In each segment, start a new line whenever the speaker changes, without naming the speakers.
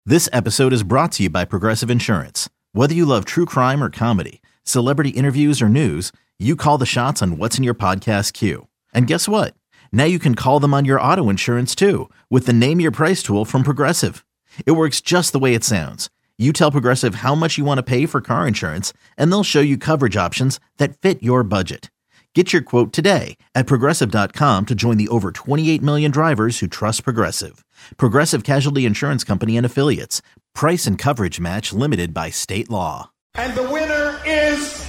This episode is brought to you by Progressive Insurance. Whether you love true crime or comedy, celebrity interviews or news, you call the shots on what's in your podcast queue. And guess what? Now you can call them on your auto insurance too with the Name Your Price tool from Progressive. It works just the way it sounds. You tell Progressive how much you want to pay for car insurance, and they'll show you coverage options that fit your budget. Get your quote today at Progressive.com to join the over 28 million drivers who trust Progressive. Progressive Casualty Insurance Company and Affiliates. Price and coverage match limited by state law.
And the winner is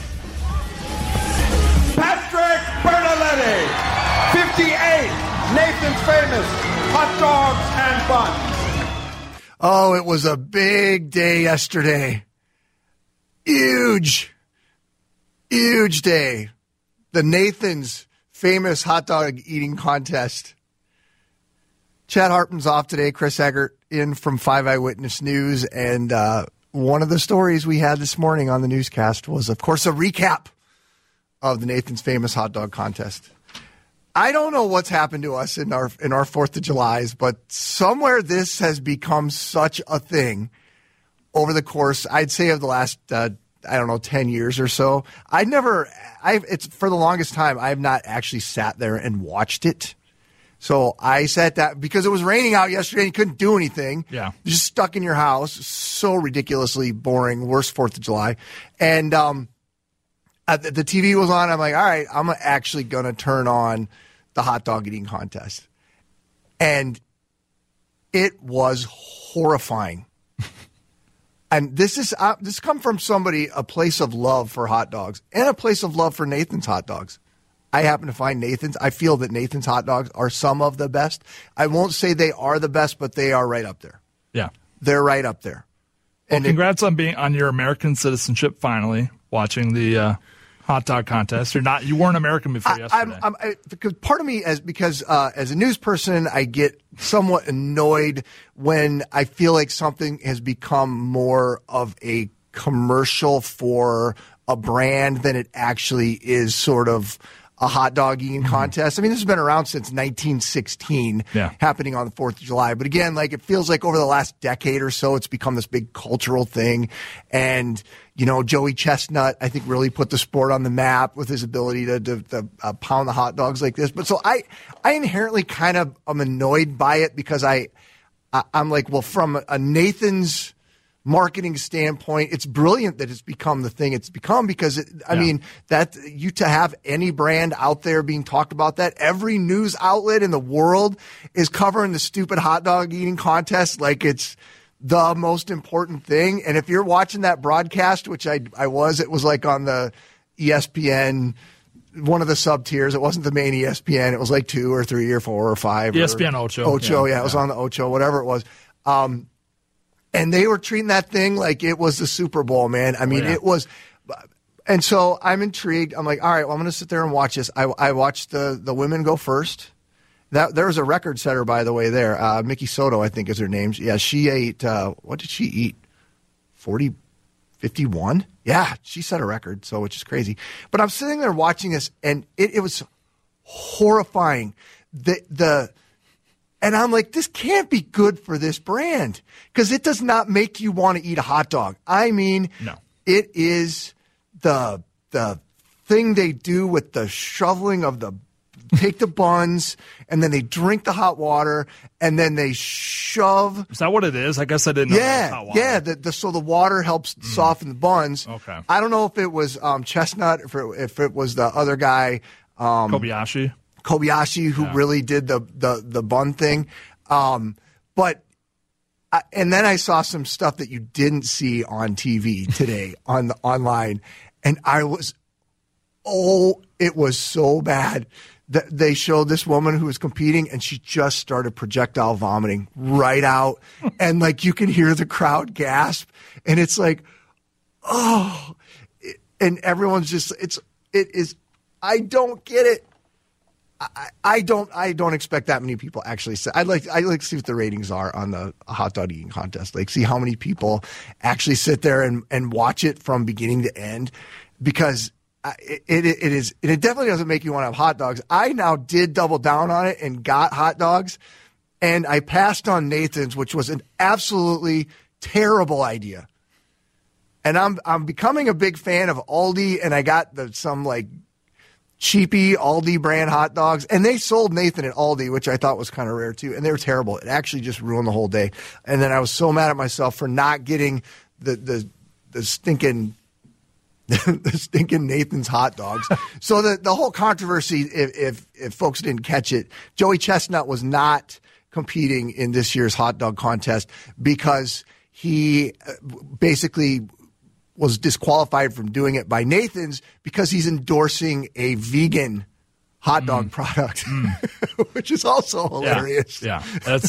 Patrick Bertoletti, 58, Nathan's Famous Hot Dogs and Buns.
Oh, it was a big day yesterday. Huge day. The Nathan's Famous Hot Dog Eating Contest. Chad Hartman's off today. Chris Eggert in from 5 Eyewitness News. And one of the stories we had this morning on the newscast was, of course, a recap of the Nathan's Famous Hot Dog Contest. I don't know what's happened to us in our 4th of Julys, but somewhere this has become such a thing over the course, I'd say, of the last 10 years or so. It's for the longest time, I have not actually sat there and watched it. So I sat that because it was raining out yesterday and you couldn't do anything.
Yeah.
You're just stuck in your house. So ridiculously boring. Worst 4th of July. And the TV was on. I'm like, all right, I'm actually going to turn on the hot dog eating contest. And it was horrifying. And this come from somebody, a place of love for hot dogs and a place of love for Nathan's hot dogs. I happen to find Nathan's. I feel that Nathan's hot dogs are some of the best. I won't say they are the best, but they are right up there.
Yeah.
They're right up there.
Well,
And
congrats on being on your American citizenship finally, watching the hot dog contest. You weren't American before yesterday.
Because part of me, as a news person, I get somewhat annoyed when I feel like something has become more of a commercial for a brand than it actually is sort of a hot dog eating contest. I mean, this has been around since 1916, happening on the 4th of July. But again, like, it feels like over the last decade or so, it's become this big cultural thing. And, Joey Chestnut, I think, really put the sport on the map with his ability to pound the hot dogs like this. But so I inherently kind of am annoyed by it because I'm like, well, from a Nathan's marketing standpoint, it's brilliant that it's become the thing it's become because to have any brand out there being talked about that, every news outlet in the world is covering the stupid hot dog eating contest like it's the most important thing. And if you're watching that broadcast, which I was, it was like on the ESPN, one of the sub tiers. It wasn't the main ESPN. It was like 2 or 3 or 4 or 5.
ESPN Ocho.
It was on the Ocho, whatever it was. And they were treating that thing like it was the Super Bowl, man. I mean, it was. And so I'm intrigued. I'm like, all right, well, I'm going to sit there and watch this. I watched the women go first. There was a record setter, by the way, there. Mickey Soto, I think, is her name. Yeah, she ate, what did she eat? 51? Yeah, she set a record, which is crazy. But I'm sitting there watching this, and it was horrifying. And I'm like, this can't be good for this brand because it does not make you want to eat a hot dog. I mean,
no.
It is the thing they do with the shoveling of take the buns, and then they drink the hot water, and then they shove.
Is that what it is? I guess I didn't know it was hot water.
Yeah. So the water helps soften the buns.
Okay.
I don't know if it was Chestnut, if it was the other guy. Kobayashi, who really did the bun thing. And then I saw some stuff that you didn't see on TV today online, and it was so bad. They showed this woman who was competing, and she just started projectile vomiting right out, and like you can hear the crowd gasp, and it's like, oh, and everyone's just it is. I don't get it. I don't expect that many people actually say. I'd like to see what the ratings are on the hot dog eating contest. Like, see how many people actually sit there and watch it from beginning to end, because it definitely doesn't make you want to have hot dogs. I now did double down on it and got hot dogs, and I passed on Nathan's, which was an absolutely Terrible idea. And I'm becoming a big fan of Aldi, and I got some like cheapy Aldi brand hot dogs, and they sold Nathan at Aldi, which I thought was kind of rare too, and they were terrible. It actually just ruined the whole day. And then I was so mad at myself for not getting the stinking the stinking Nathan's hot dogs. So the whole controversy, if folks didn't catch it, Joey Chestnut was not competing in this year's hot dog contest because he basically was disqualified from doing it by Nathan's because he's endorsing a vegan hot dog product, which is also hilarious.
Yeah.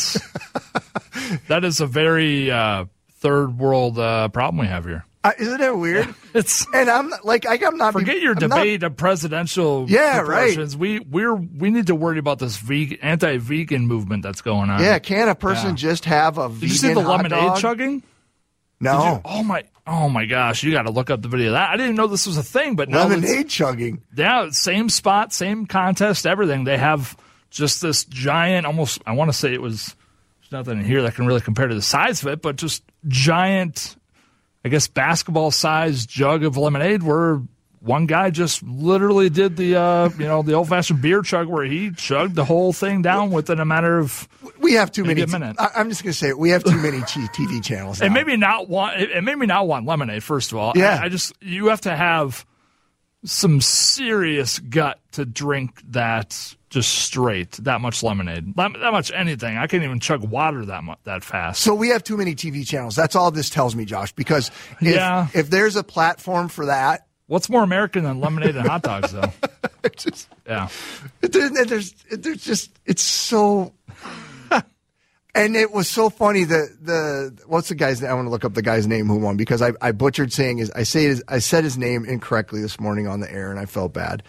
That is a very third world problem we have here.
Isn't it weird?
Yeah,
I'm not.
Forget your debate of presidential proportions. Right. We need to worry about this anti-vegan movement that's going on.
Yeah, can a person just have a vegan hot dog?
Did you see the lemonade chugging?
No.
Oh my gosh! You got to look up the video of that. I didn't know this was a thing, but now
lemonade chugging.
Yeah, same spot, same contest, everything. They have just this giant, almost. I want to say it was. There's nothing in here that can really compare to the size of it, but just giant. I guess basketball-sized jug of lemonade where one guy just literally did the the old-fashioned beer chug where he chugged the whole thing down within a matter of
we have too many.
Minute.
I'm just going to say it. We have too many TV channels now.
It made me not want lemonade, first of all.
Yeah.
You have to have some serious gut to drink that just straight, that much lemonade, that much anything. I can't even chug water that fast.
So we have too many TV channels. That's all this tells me, Josh, because if there's a platform for that.
What's more American than lemonade and hot dogs, though?
It's so. And it was so funny what's the guy's name? I want to look up the guy's name who won because I butchered saying I said his name incorrectly this morning on the air and I felt bad.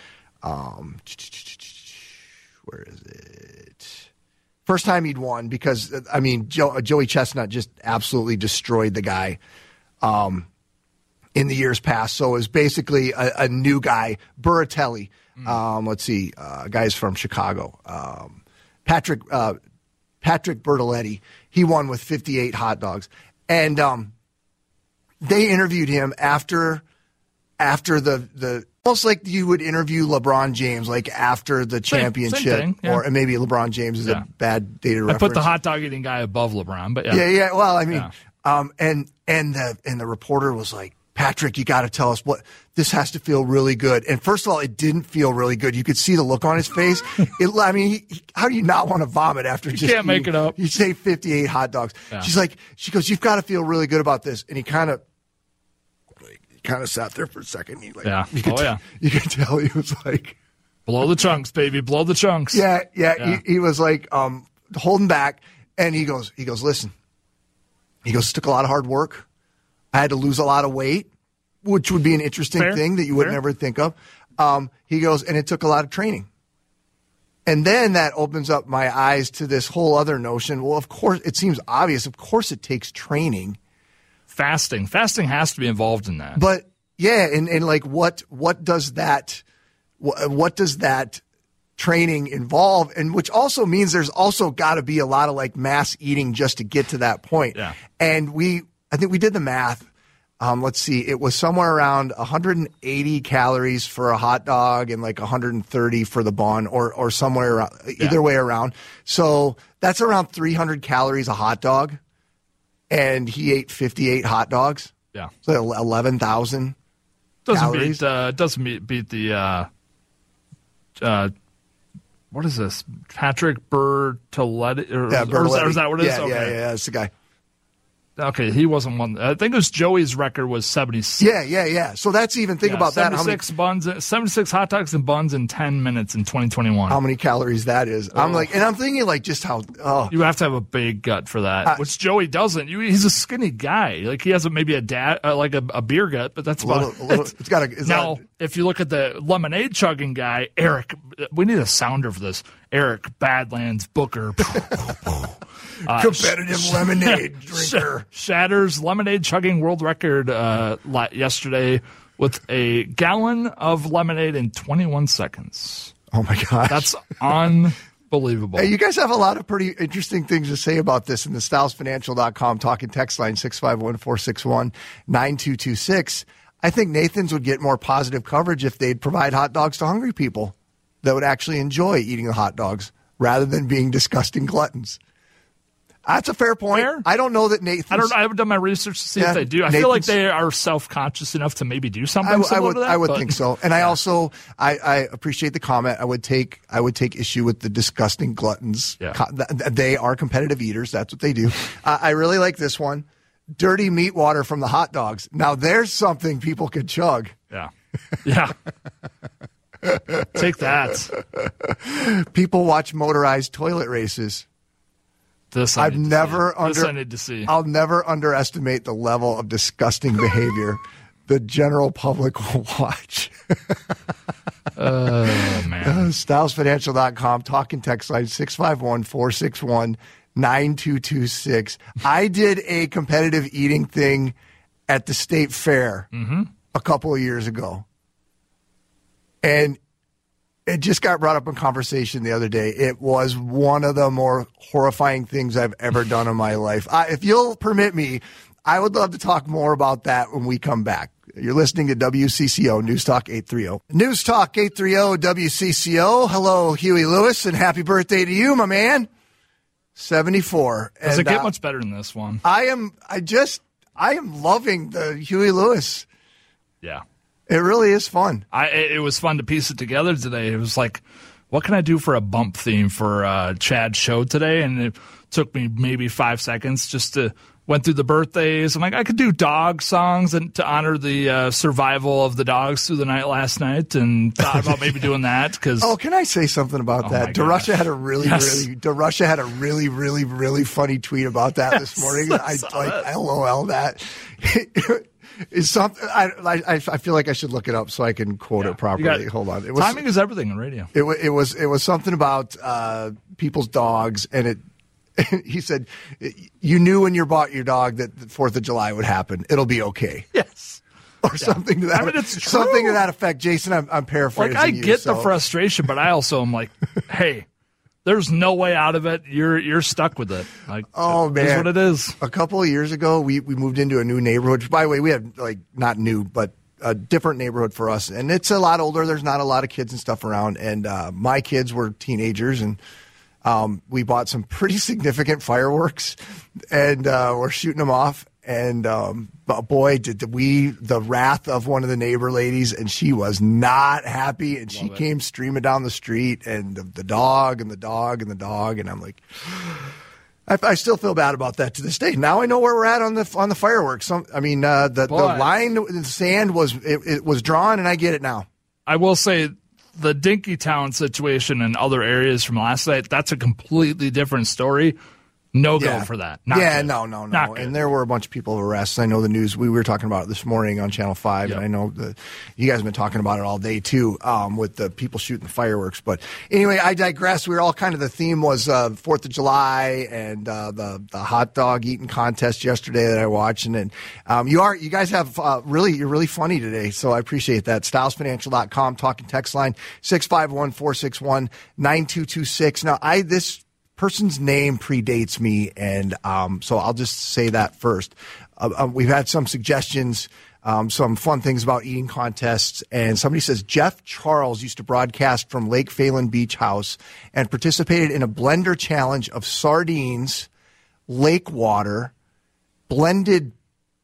Where is it? First time he'd won because Joey Chestnut just absolutely destroyed the guy in the years past. So it was basically a new guy, Burratelli. Let's see, guys from Chicago. Patrick Bertoletti. He won with 58 hot dogs. And they interviewed him after the almost like you would interview LeBron James, like after the championship,
same thing,
or maybe LeBron James is a bad dated reference.
I put the hot dog eating guy above LeBron, but
yeah. Well, I mean, and the reporter was like, Patrick, you got to tell us what this has to feel really good. And first of all, it didn't feel really good. You could see the look on his face. How do you not want to vomit after
you can't make it up?
You say 58 hot dogs. Yeah. She goes, you've got to feel really good about this. And he kind of sat there for a second. You could tell he was like,
blow the chunks, baby, blow the chunks.
Yeah. He was like holding back, and he goes, listen. He goes, it took a lot of hard work. I had to lose a lot of weight, which would be an interesting thing that you would never think of. He goes, and it took a lot of training. And then that opens up my eyes to this whole other notion. Well, of course, it seems obvious. Of course, it takes training.
Fasting has to be involved in that.
But yeah, and like what does that training involve? And which also means there's also got to be a lot of like mass eating just to get to that point.
Yeah.
And I think we did the math. Let's see. It was somewhere around 180 calories for a hot dog and like 130 for the bun, or somewhere around, either way around. So that's around 300 calories a hot dog. And he ate 58 hot dogs.
Yeah.
So 11,000 calories.
Doesn't beat the what is this? Patrick Bertoletti? Or is that what it is?
Yeah, that's the guy.
Okay, he wasn't one. I think it was Joey's record was 76.
Yeah. So that's even think about
76 that. 76 hot dogs and buns in 10 minutes in 2021.
How many calories that is? I'm thinking like just how. Oh.
You have to have a big gut for that, which Joey doesn't. He's a skinny guy. Like he has maybe a beer gut, but that's about it.
It's got a.
Now, if you look at the lemonade chugging guy, Eric, we need a sounder for this. Eric Badlands Booker.
Competitive lemonade drinker.
Shatters lemonade chugging world record yesterday with a gallon of lemonade in 21 seconds.
Oh, my gosh.
That's Unbelievable.
Hey, you guys have a lot of pretty interesting things to say about this in the stylesfinancial.com talking text line 651-461-9226. I think Nathan's would get more positive coverage if they'd provide hot dogs to hungry people that would actually enjoy eating the hot dogs rather than being disgusting gluttons. That's a fair point.
Fair?
I don't know that Nathan's...
I haven't done my research to see if they do. I feel like they are self-conscious enough to maybe do something similar to that.
I would think so. And I also I appreciate the comment. I would take issue with the disgusting gluttons.
Yeah.
They are competitive eaters. That's what they do. I really like this one. Dirty meat water from the hot dogs. Now there's something people could chug.
Yeah. Yeah. Take that.
People watch motorized toilet races.
I need to see.
I'll never underestimate the level of disgusting behavior the general public will watch.
Oh, man.
StylesFinancial.com, talking text line 651-461-9226. I did a competitive eating thing at the state fair a couple of years ago. And it just got brought up in conversation the other day. It was one of the more horrifying things I've ever done in my life. If you'll permit me, I would love to talk more about that when we come back. You're listening to WCCO News Talk 830. News Talk 830 WCCO. Hello, Huey Lewis, and happy birthday to you, my man. 74.
Does it get much better than this one?
I am loving the Huey Lewis.
Yeah.
It really is fun.
It was fun to piece it together today. It was like, what can I do for a bump theme for Chad's show today? And it took me maybe 5 seconds just to went through the birthdays. I'm like, I could do dog songs and to honor the survival of the dogs through the night last night, and thought about maybe doing that.
Can I say something about that? DeRusha had a really funny tweet about that this morning. I LOL that. Is something I feel like I should look it up so I can quote it properly. Hold on.
Timing is everything in radio.
It was something about people's dogs, and he said, you knew when you bought your dog that the 4th of July would happen. It'll be okay.
Yes.
Or something to that.
It's true.
Something to that effect. Jason, I'm paraphrasing.
Like, I get the frustration, but I also am like, hey, there's no way out of it. You're stuck with it. Like,
oh man,
that's what it is.
A couple of years ago, we moved into a new neighborhood. By the way, we had not new, but a different neighborhood for us, and it's a lot older. There's not a lot of kids and stuff around, and my kids were teenagers, and we bought some pretty significant fireworks, and we're shooting them off. And boy, did we the wrath of one of the neighbor ladies, and she was not happy, and she came streaming down the street, and the dog and the dog and the dog, and I'm like, I still feel bad about that to this day. Now I know where we're at on the fireworks. The line in the sand was drawn, and I get it now. I
will say the Dinkytown situation and other areas from last night, that's a completely different story. No go for that.
No. And there were a bunch of people arrested. I know the news. We were talking about it this morning on Channel 5, and I know you guys have been talking about it all day, too, with the people shooting the fireworks. But anyway, I digress. We were all kind of, the theme was 4th of July and the hot dog eating contest yesterday that I watched. And you guys have you're really funny today, so I appreciate that. StylesFinancial.com, talking text line 651-461-9226. Now, this person's name predates me, and so I'll just say that first. We've had some suggestions, some fun things about eating contests, and somebody says Jeff Charles used to broadcast from Lake Phelan Beach House and participated in a blender challenge of sardines, lake water, blended,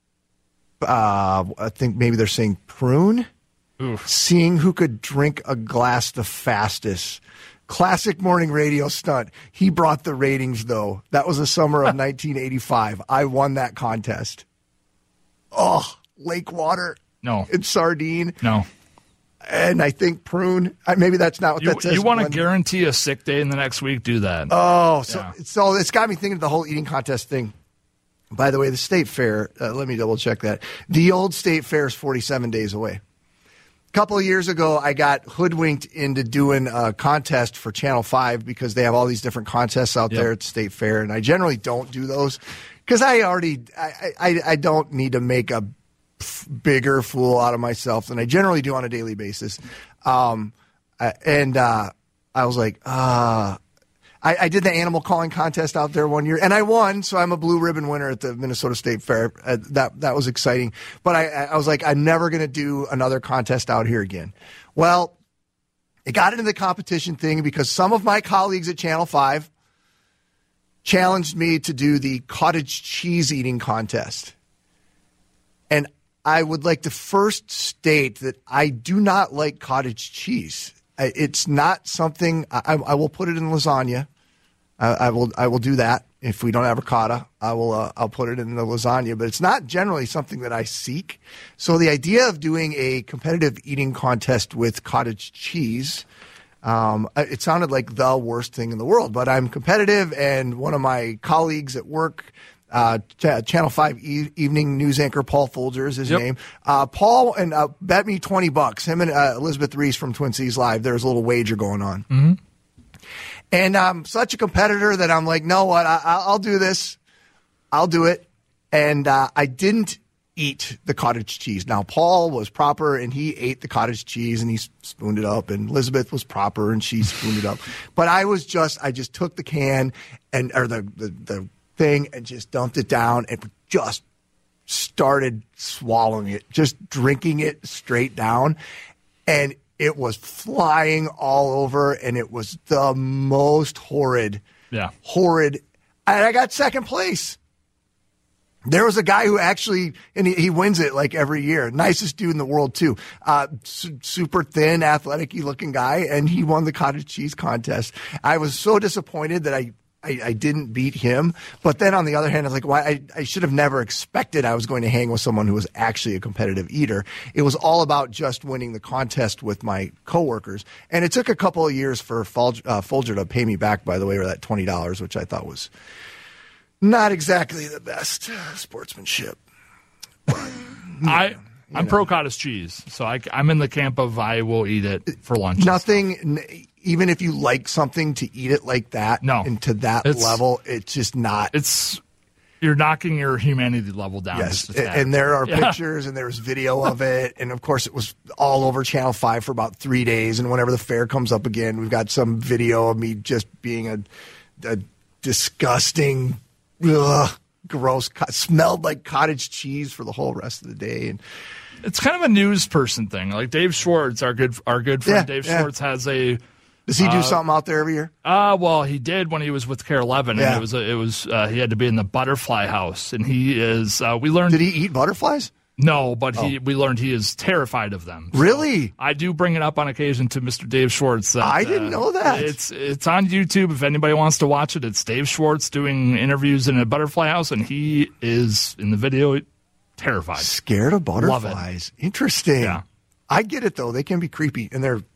I think maybe they're saying prune, seeing who could drink a glass the fastest. Classic morning radio stunt. He brought the ratings, though. That was the summer of 1985. I won that contest. Oh, lake water.
No.
And sardine.
No.
And I think prune. Maybe that's not what that says.
You want to guarantee a sick day in the next week? Do that.
Oh, so it's got me thinking of the whole eating contest thing. By the way, the state fair, let me double check that. The old state fair is 47 days away. A couple of years ago, I got hoodwinked into doing a contest for Channel 5 because they have all these different contests out there at the State Fair, and I generally don't do those because I don't need to make a bigger fool out of myself than I generally do on a daily basis. And I was like, I did the animal calling contest out there one year, and I won, so I'm a blue ribbon winner at the Minnesota State Fair. That was exciting. But I was like, I'm never going to do another contest out here again. Well, it got into the competition thing because some of my colleagues at Channel 5 challenged me to do the cottage cheese eating contest. And I would like to first state that I do not like cottage cheese. It's not something I will put it in lasagna. I will do that if we don't have ricotta. I'll put it in the lasagna, but it's not generally something that I seek. So the idea of doing a competitive eating contest with cottage cheese, it sounded like the worst thing in the world. But I'm competitive, and one of my colleagues at work, Channel 5 evening news anchor Paul Folger is his name. Paul and bet me $20. Him and Elizabeth Reese from Twin Cities Live. There's a little wager going on, and I'm such a competitor that I'm like, no, what? I'll do this. I'll do it. And I didn't eat the cottage cheese. Now Paul was proper and he ate the cottage cheese and he spooned it up, and Elizabeth was proper and she spooned it up. But I just took the can or the thing and just dumped it down and just started swallowing it, just drinking it straight down, and it was flying all over, and it was the most horrid. And I got second place. There was a guy who actually, and he wins it like every year. Nicest dude in the world too. Super thin, athletic-y looking guy, and he won the cottage cheese contest. I was so disappointed that I didn't beat him. But then on the other hand, I was like, why? I should have never expected I was going to hang with someone who was actually a competitive eater. It was all about just winning the contest with my coworkers. And it took a couple of years for Folger to pay me back, by the way, or that $20, which I thought was not exactly the best sportsmanship.
I'm pro cottage cheese, so I'm in the camp of I will eat it for lunch.
Nothing, even if you like something, to eat it like that, and to that level, it's just not.
You're knocking your humanity level down.
Yes, and there are pictures and there's video of it, and of course it was all over Channel 5 for about 3 days, and whenever the fair comes up again, we've got some video of me just being a disgusting, gross, smelled like cottage cheese for the whole rest of the day. And
it's kind of a news person thing. Like Dave Schwartz, our good friend Dave Schwartz has a.
Does he do something out there every year?
Well, he did when he was with Care 11, and it was he had to be in the butterfly house, and he is. We learned.
Did he eat butterflies?
No, but we learned he is terrified of them.
Really?
So I do bring it up on occasion to Mr. Dave Schwartz.
I didn't know that.
It's on YouTube if anybody wants to watch it. It's Dave Schwartz doing interviews in a butterfly house, and he is in the video terrified,
scared of butterflies.
Love it.
Interesting.
Yeah.
I get it though. They can be creepy, and their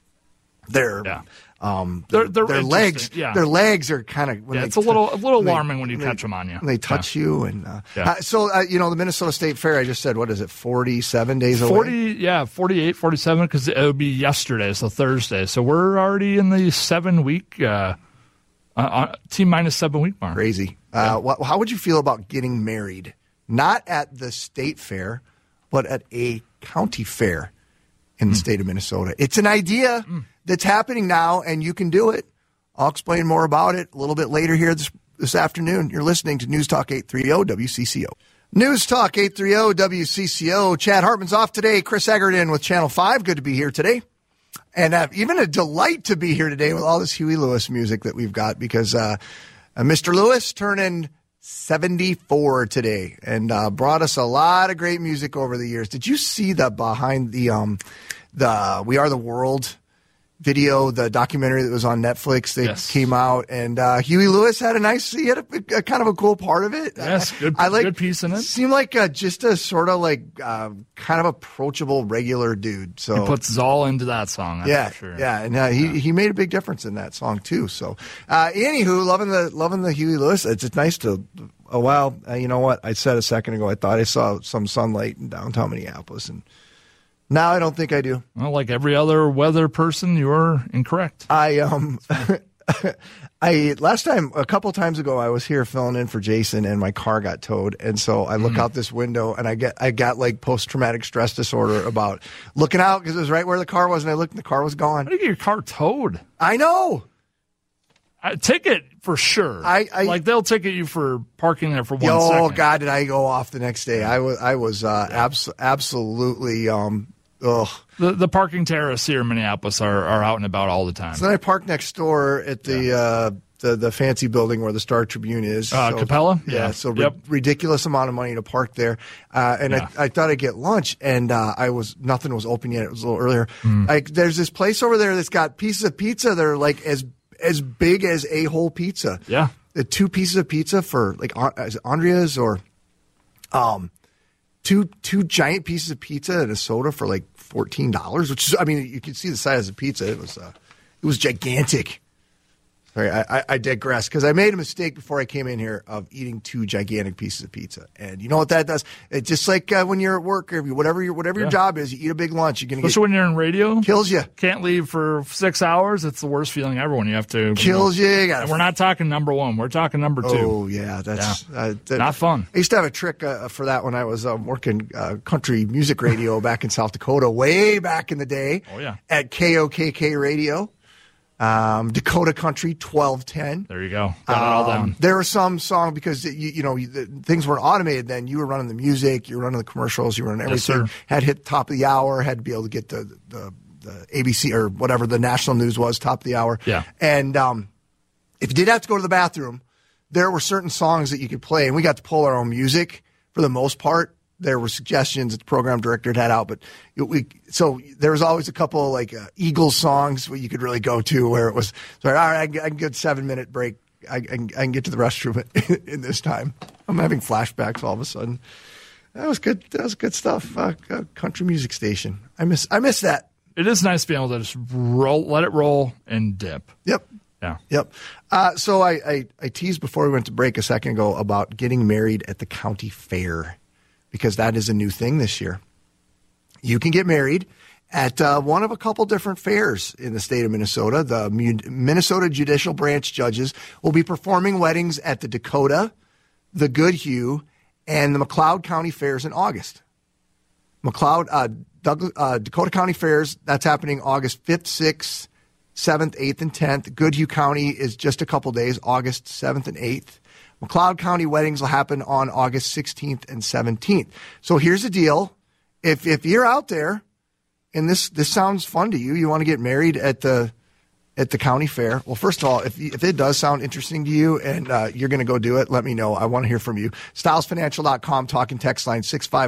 legs.
Yeah.
Their legs are kind of.
It's a little alarming when you catch them on you.
When they touch you, and the Minnesota State Fair. I just said, what is it? 47 days away.
48, 47, because it would be yesterday, so Thursday. So we're already in the 7 week, T-minus 7 week mark.
Crazy. How would you feel about getting married? Not at the state fair, but at a county fair in the state of Minnesota. It's an idea that's happening now, and you can do it. I'll explain more about it a little bit later here this afternoon. You're listening to News Talk 830 WCCO. News Talk 830 WCCO. Chad Hartman's off today. Chris Eggert in with Channel 5. Good to be here today. And even a delight to be here today with all this Huey Lewis music that we've got, because Mr. Lewis turning 74 today, and brought us a lot of great music over the years. Did you see the behind the We Are the World video, the documentary that was on Netflix that came out? And Huey Lewis had he had a kind of a cool part of it.
Yes, good piece in it.
Seemed like just a sort of like kind of approachable regular dude. So
he puts his all into that song. That's for sure.
Yeah, and he made a big difference in that song too. So anywho, loving the Huey Lewis. It's just nice to. Oh wow, you know what? I said a second ago I thought I saw some sunlight in downtown Minneapolis, and now I don't think I do.
Well, like every other weather person, you're incorrect.
Last time, a couple times ago, I was here filling in for Jason, and my car got towed, and so I look out this window, and I got like post-traumatic stress disorder about looking out, because it was right where the car was, and I looked, and the car was gone.
How did you get your car towed?
I know.
Ticket for sure. Like they'll ticket you for parking there for 1 second.
Oh God, did I go off the next day? I was absolutely.
The parking terrorists here in Minneapolis are out and about all the time.
So then I parked next door at the fancy building where the Star Tribune is.
Capella?
Yeah. So ridiculous amount of money to park there. I thought I'd get lunch, and nothing was open yet. It was a little earlier. There's this place over there that's got pieces of pizza that are like as big as a whole pizza.
Yeah.
The 2 pieces of pizza for like Andrea's or two giant pieces of pizza and a soda for like $14, which is, I mean, you can see the size of the pizza. It was gigantic. Sorry, I digress because I made a mistake before I came in here of eating 2 gigantic pieces of pizza, and you know what that does? It's just like when you're at work or whatever your job is, you eat a big lunch. You're gonna
especially when you're in radio,
kills you.
Can't leave for 6 hours. It's the worst feeling ever when you have to.
Kills you.
And we're not talking number 1. We're talking number 2.
Oh yeah, that's
not fun.
I used to have a trick for that when I was working country music radio back in South Dakota, way back in the day.
Oh yeah,
at KOKK Radio. Dakota Country 1210.
There you go. Got it all down.
There were some songs because things weren't automated then. You were running the music, you were running the commercials, you were running everything.
Yes, sir.
Had hit top of the hour, had to be able to get the ABC or whatever the national news was, top of the hour.
Yeah.
And if you did have to go to the bathroom, there were certain songs that you could play, and we got to pull our own music for the most part. There were suggestions that the program director had out, but so there was always a couple of like Eagles songs where you could really go to where it was, all right, I can get a 7-minute break. I can get to the restroom in this time. I'm having flashbacks all of a sudden. That was good. That was good stuff. Country music station. I miss that.
It is nice being able to just let it roll and dip.
Yep.
Yeah.
Yep. So I teased before we went to break a second ago about getting married at the county fair, because that is a new thing this year. You can get married at one of a couple different fairs in the state of Minnesota. The Minnesota Judicial Branch judges will be performing weddings at the Dakota, the Goodhue, and the McLeod County Fairs in August. Dakota County Fairs, that's happening August 5th, 6th, 7th, 8th, and 10th. Goodhue County is just a couple days, August 7th and 8th. McLeod County weddings will happen on August 16th and 17th. So here's the deal. If you're out there and this sounds fun to you, you want to get married at the county fair. Well, first of all, if it does sound interesting to you and you're going to go do it, let me know. I want to hear from you. StylesFinancial.com, talking text line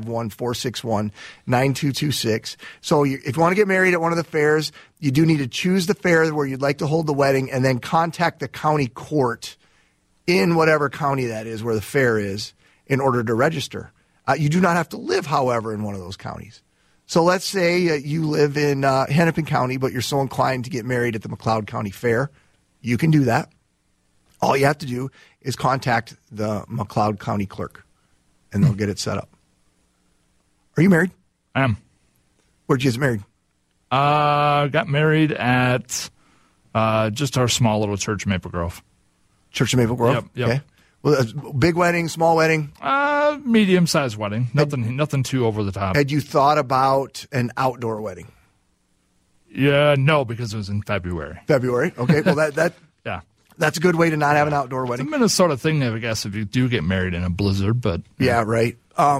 651-461-9226. So if you want to get married at one of the fairs, you do need to choose the fair where you'd like to hold the wedding and then contact the county court in whatever county that is where the fair is in order to register. You do not have to live, however, in one of those counties. So let's say you live in Hennepin County, but you're so inclined to get married at the McLeod County Fair. You can do that. All you have to do is contact the McLeod County clerk, and they'll get it set up. Are you married?
I am.
Where'd you get married?
Got married at just our small little church in Maple Grove.
Church of Maple Grove?
Yep.
Okay. Well, big wedding, small wedding?
Medium-sized wedding. Nothing too over the top.
Had you thought about an outdoor wedding?
Yeah, no, because it was in February.
February? Okay. Well, that
yeah.
That's a good way to not have an outdoor wedding.
It's a Minnesota thing, I guess, if you do get married in a blizzard, but...
Yeah, right.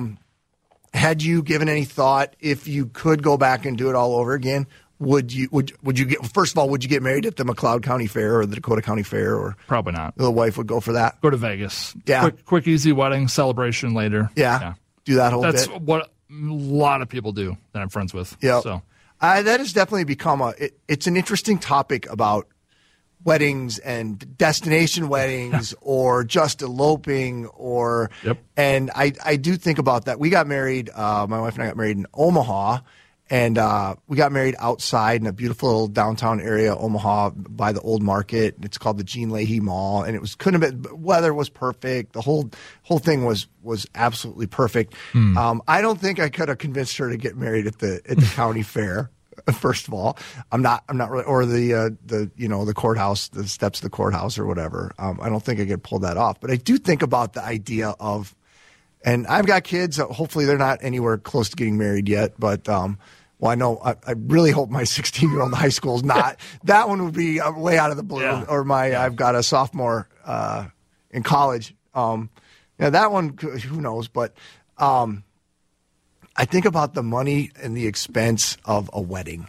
Had you given any thought if you could go back and do it all over again? Would you get, first of all, would you get married at the McLeod County Fair or the Dakota County Fair? Or
probably not.
The wife would go for that.
Go to Vegas.
Yeah.
Quick, easy wedding, celebration later.
Yeah. Do that whole bit.
That's what a lot of people do that I'm friends with.
Yeah.
So
that has definitely become it's an interesting topic about weddings and destination weddings or just eloping or, and I do think about that. We got married, my wife and I got married in Omaha. And we got married outside in a beautiful little downtown area, Omaha, by the old market. It's called the Jean Leahy Mall, and it was weather was perfect. The whole thing was absolutely perfect. I don't think I could have convinced her to get married at the county fair. First of all, I'm not really, or the courthouse, the steps of the courthouse or whatever. I don't think I could pull that off. But I do think about the idea of. And I've got kids. Hopefully, they're not anywhere close to getting married yet. But one Well, I know. I really hope my 16-year-old high school is not. That one would be way out of the blue.
Yeah.
Or I've got a sophomore in college. That one, who knows? But I think about the money and the expense of a wedding.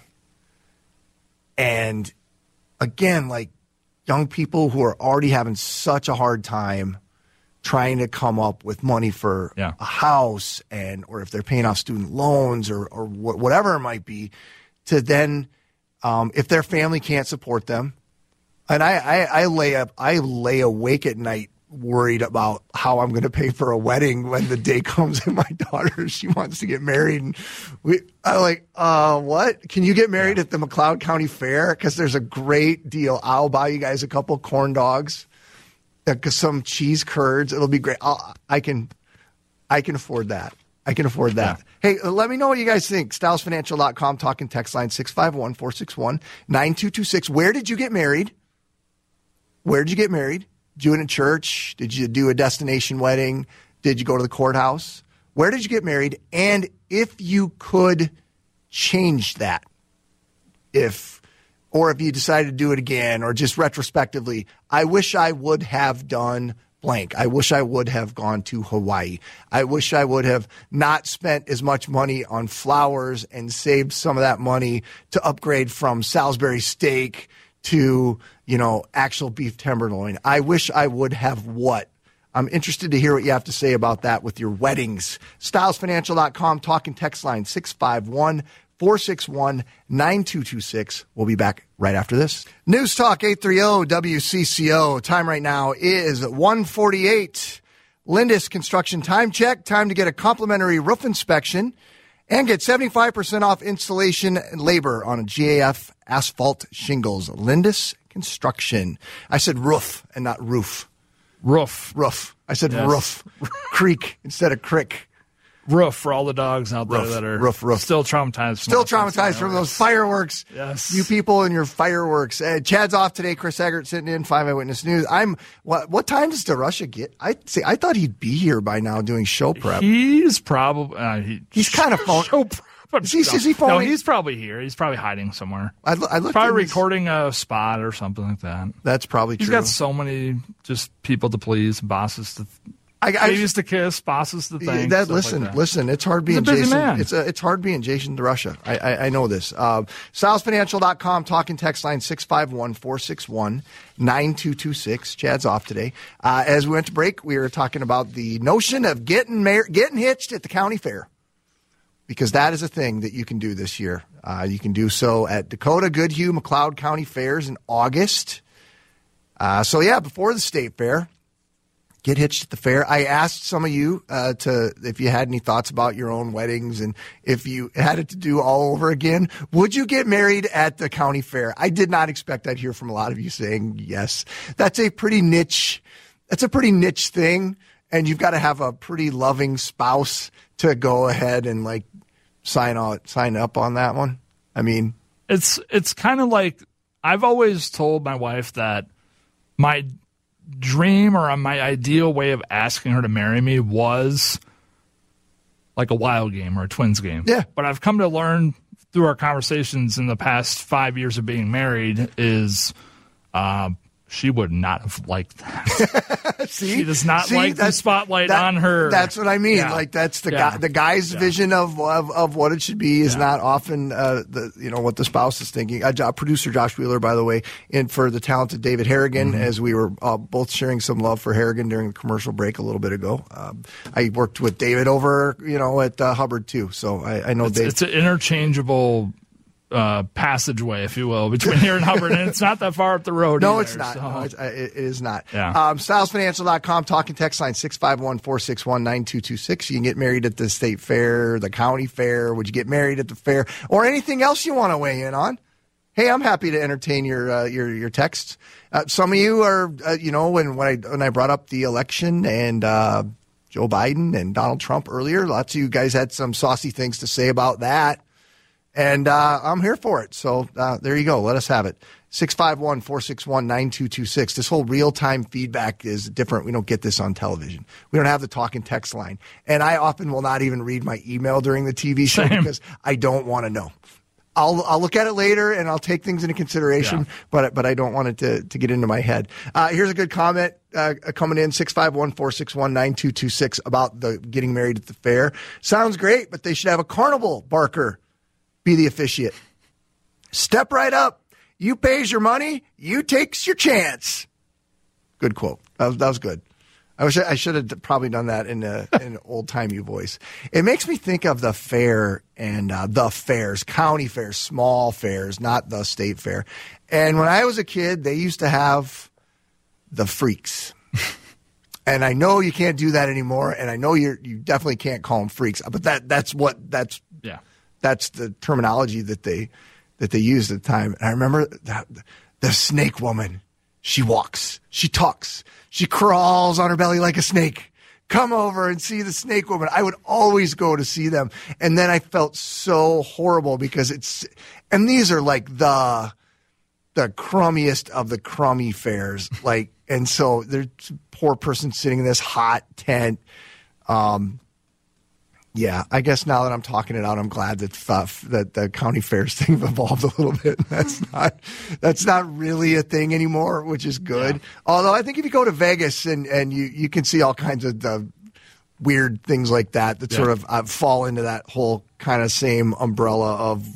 And again, like young people who are already having such a hard time trying to come up with money for a house or if they're paying off student loans or whatever it might be, to then if their family can't support them. And I lay awake at night worried about how I'm going to pay for a wedding when the day comes and my daughter, she wants to get married. And I'm like, what? Can you get married at the McLeod County Fair? Because there's a great deal. I'll buy you guys a couple corn dogs, some cheese curds. It'll be great. I can afford that. I can afford that. Yeah. Hey, let me know what you guys think. StylesFinancial.com, talking text line 651-461-9226. Where did you get married? Where did you get married? Did you do it in church? Did you do a destination wedding? Did you go to the courthouse? Where did you get married? And if you could change that, or if you decided to do it again, or just retrospectively, I wish I would have done blank. I wish I would have gone to Hawaii. I wish I would have not spent as much money on flowers and saved some of that money to upgrade from Salisbury steak to, actual beef tenderloin. I wish I would have what? I'm interested to hear what you have to say about that with your weddings. StylesFinancial.com, talking text line 651-461-9226. We'll be back right after this. News Talk 830 WCCO. Time right now is 1:48. Lindus Construction time check. Time to get a complimentary roof inspection and get 75% off installation and labor on a GAF asphalt shingles. Lindus Construction. I said roof and not roof. Roof. I said roof. Creek instead of crick.
Roof for all the dogs out there that are still traumatized. From those fireworks.
Yes. You people and your fireworks. Chad's off today. Chris Eggert sitting in 5 Eyewitness News. What time does DeRusha get? I thought he'd be here by now doing show prep.
He's probably
he's kind of phone show prep. Is he phoning?
No, he's probably here. He's probably hiding somewhere.
I looked
probably recording a spot or something like that.
That's probably true.
He's got so many just people to please, bosses to babies to kiss, bosses to thank.
Listen. It's hard being
Jason.
Man. It's hard being Jason DeRusha. I know this. StylesFinancial.com, talking text line 651-461-9226. Chad's off today. As we went to break, we were talking about the notion of getting hitched at the county fair, because that is a thing that you can do this year. You can do so at Dakota, Goodhue, McLeod County Fairs in August. Before the state fair, get hitched at the fair. I asked some of you if you had any thoughts about your own weddings, and if you had it to do all over again, would you get married at the county fair? I did not expect I'd hear from a lot of you saying yes. That's a pretty niche thing, and you've got to have a pretty loving spouse to go ahead and sign up on that one. I mean,
it's kind of like, I've always told my wife that my dream or my ideal way of asking her to marry me was like a Wild game or a Twins game.
Yeah.
But I've come to learn through our conversations in the past 5 years of being married is she would not have liked that.
See?
She does not like the spotlight on her.
That's what I mean.
Yeah.
That's the guy's vision of what it should be is not often what the spouse is thinking. Producer Josh Wheeler, by the way, and for the talented David Harrigan, as we were both sharing some love for Harrigan during the commercial break a little bit ago. I worked with David over at Hubbard too, so I know Dave.
It's an interchangeable passageway, if you will, between here and Hubbard, and it's not that far up the road.
No,
either,
it's not.
So.
No, it is not.
Yeah.
StylesFinancial.com, talking text line 651-461-9226. You can get married at the state fair, the county fair. Would you get married at the fair, or anything else you want to weigh in on? Hey, I'm happy to entertain your texts. Some of you are, when I brought up the election and Joe Biden and Donald Trump earlier, lots of you guys had some saucy things to say about that. And I'm here for it. So there you go. Let us have it. 651-461-9226. This whole real-time feedback is different. We don't get this on television. We don't have the talk and text line. And I often will not even read my email during the TV show because I don't want to know. I'll look at it later and I'll take things into consideration, but I don't want it to get into my head. Here's a good comment coming in, 651-461-9226 about the getting married at the fair. Sounds great, but they should have a carnival barker be the officiate. Step right up. You pays your money, you takes your chance. Good quote. That was good. I should have probably done that in an old-timey voice. It makes me think of the fair and the fairs, county fairs, small fairs, not the state fair. And when I was a kid, they used to have the freaks. And I know you can't do that anymore, and I know you definitely can't call them freaks. But that's the terminology that they used at the time. And I remember the snake woman. She walks, she talks, she crawls on her belly like a snake. Come over and see the snake woman. I would always go to see them. And then I felt so horrible because and these are like the crummiest of the crummy fairs. And so there's a poor person sitting in this hot tent. Yeah, I guess now that I'm talking it out, I'm glad that the county fairs thing evolved a little bit. That's not really a thing anymore, which is good. Yeah. Although I think if you go to Vegas and you can see all kinds of weird things like that sort of fall into that whole kind of same umbrella of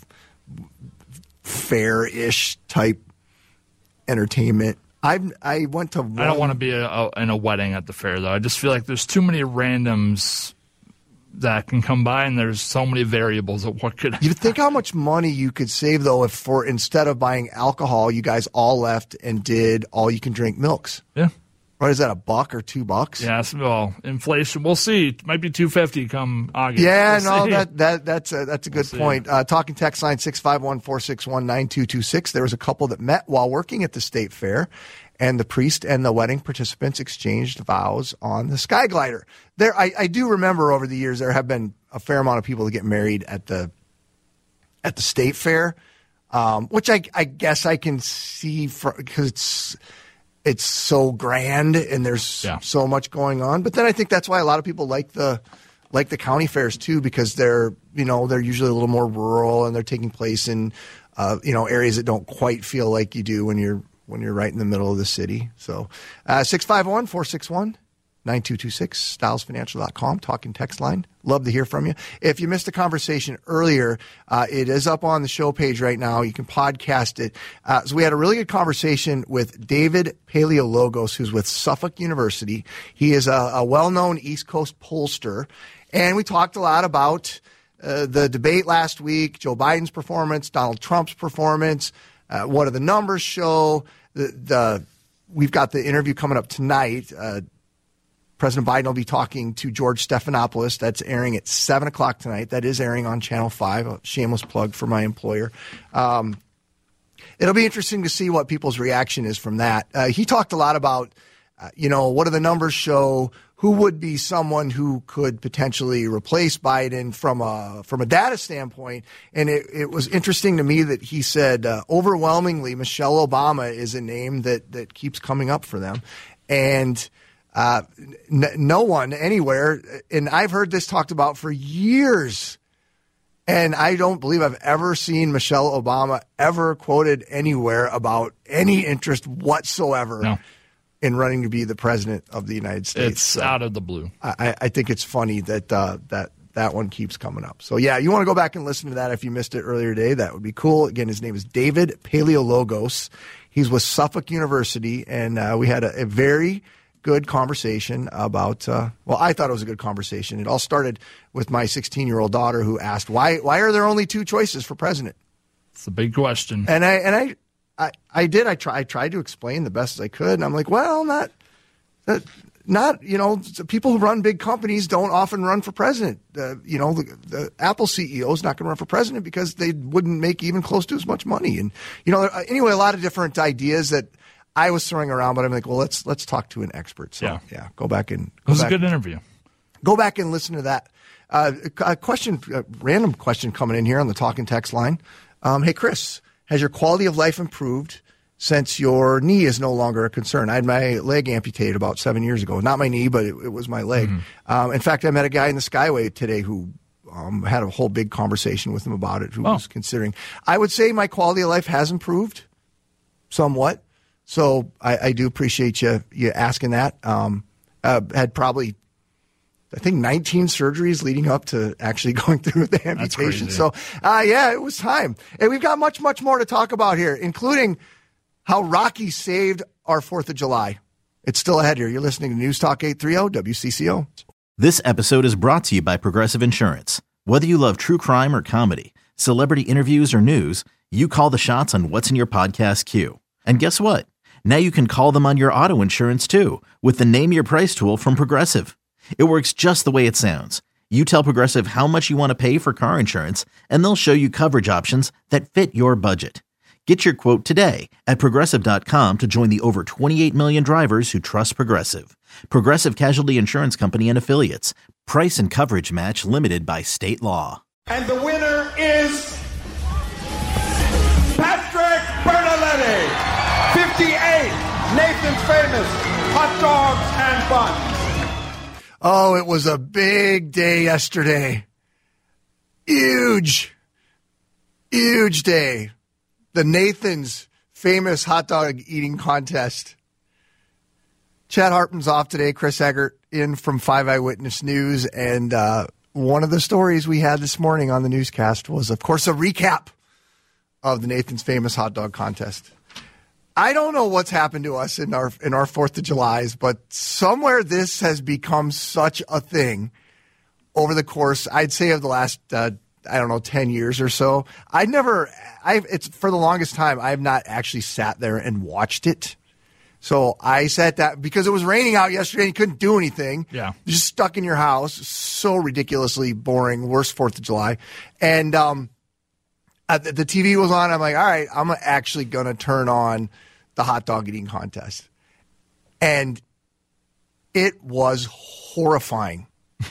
fair-ish type entertainment. I went to one.
I don't want to be in a wedding at the fair, though. I just feel like there's too many randoms that can come by, and there's so many variables of what could happen.
You think how much money you could save, though, if instead of buying alcohol, you guys all left and did all-you-can-drink milks.
Yeah.
What is that, $1 or $2?
Yeah, well, inflation, we'll see. It might be $2.50 come August.
Yeah,
we'll
that's a good point. Talking text line 651-461-9226. There was a couple that met while working at the state fair, and the priest and the wedding participants exchanged vows on the Sky Glider. I do remember over the years there have been a fair amount of people that get married at the state fair, which I guess I can see because it's so grand and there's so much going on. But then I think that's why a lot of people like the county fairs too, because they're usually a little more rural and they're taking place in areas that don't quite feel like you do when you're right in the middle of the city. So 651-461-9226, stylesfinancial.com, talking text line. Love to hear from you. If you missed the conversation earlier, it is up on the show page right now. You can podcast it. So we had a really good conversation with David Paleologos, who's with Suffolk University. He is a well-known East Coast pollster, and we talked a lot about the debate last week, Joe Biden's performance, Donald Trump's performance, what do the numbers show? We've got the interview coming up tonight. President Biden will be talking to George Stephanopoulos. That's airing at 7 o'clock tonight. That is airing on Channel 5, a shameless plug for my employer. It'll be interesting to see what people's reaction is from that. He talked a lot about, what do the numbers show? Who would be someone who could potentially replace Biden from a data standpoint? And it was interesting to me that he said overwhelmingly Michelle Obama is a name that keeps coming up for them. And no one anywhere, and I've heard this talked about for years, and I don't believe I've ever seen Michelle Obama ever quoted anywhere about any interest whatsoever in running to be the president of the United States.
It's out of the blue.
I think it's funny that that one keeps coming up. So, yeah, you want to go back and listen to that if you missed it earlier today. That would be cool. Again, his name is David Paleologos. He's with Suffolk University, and we had a very good conversation about, I thought it was a good conversation. It all started with my 16-year-old daughter who asked, why are there only two choices for president?
It's a big question.
And I tried to explain the best as I could. And I'm like, well, not people who run big companies don't often run for president. The Apple CEO is not going to run for president because they wouldn't make even close to as much money. And, anyway, a lot of different ideas that I was throwing around, but I'm like, well, let's talk to an expert. So, yeah, go back and.
It was a good interview.
Go back and listen to that A question, a random question coming in here on the talk and text line. Hey, Chris, has your quality of life improved since your knee is no longer a concern? I had my leg amputated about 7 years ago. Not my knee, but it was my leg. In fact, I met a guy in the Skyway today who had a whole big conversation with him about it, who was considering. I would say my quality of life has improved somewhat. So I do appreciate you asking that. Had probably, I think, 19 surgeries leading up to actually going through the amputation. So, yeah, it was time. And we've got much, much more to talk about here, including how Rocky saved our 4th of July. It's still ahead here. You're listening to News Talk 830 WCCO.
This episode is brought to you by Progressive Insurance. Whether you love true crime or comedy, celebrity interviews or news, you call the shots on what's in your podcast queue. And guess what? Now you can call them on your auto insurance too with the Name Your Price tool from Progressive. It works just the way it sounds. You tell Progressive how much you want to pay for car insurance, and they'll show you coverage options that fit your budget. Get your quote today at Progressive.com to join the over 28 million drivers who trust Progressive. Progressive Casualty Insurance Company and Affiliates. Price and coverage match limited by state law.
And the winner is Patrick Bertoletti, 58, Nathan's Famous Hot Dogs and Buns.
Oh, it was a big day yesterday. Huge day. The Nathan's Famous Hot Dog Eating Contest. Chad Hartman's off today. Chris Eggert in from 5 Eyewitness News. And one of the stories we had this morning on the newscast was, of course, a recap of the Nathan's Famous Hot Dog Contest. I don't know what's happened to us in our 4th of Julys, but somewhere this has become such a thing over the course, I'd say, of the last 10 years or so. It's for the longest time, I have not actually sat there and watched it. So I sat that because it was raining out yesterday and you couldn't do anything.
Yeah.
You're just stuck in your house. So ridiculously boring. Worst 4th of July. And the TV was on. I'm like, all right, I'm actually going to turn on the hot dog eating contest. And it was horrifying.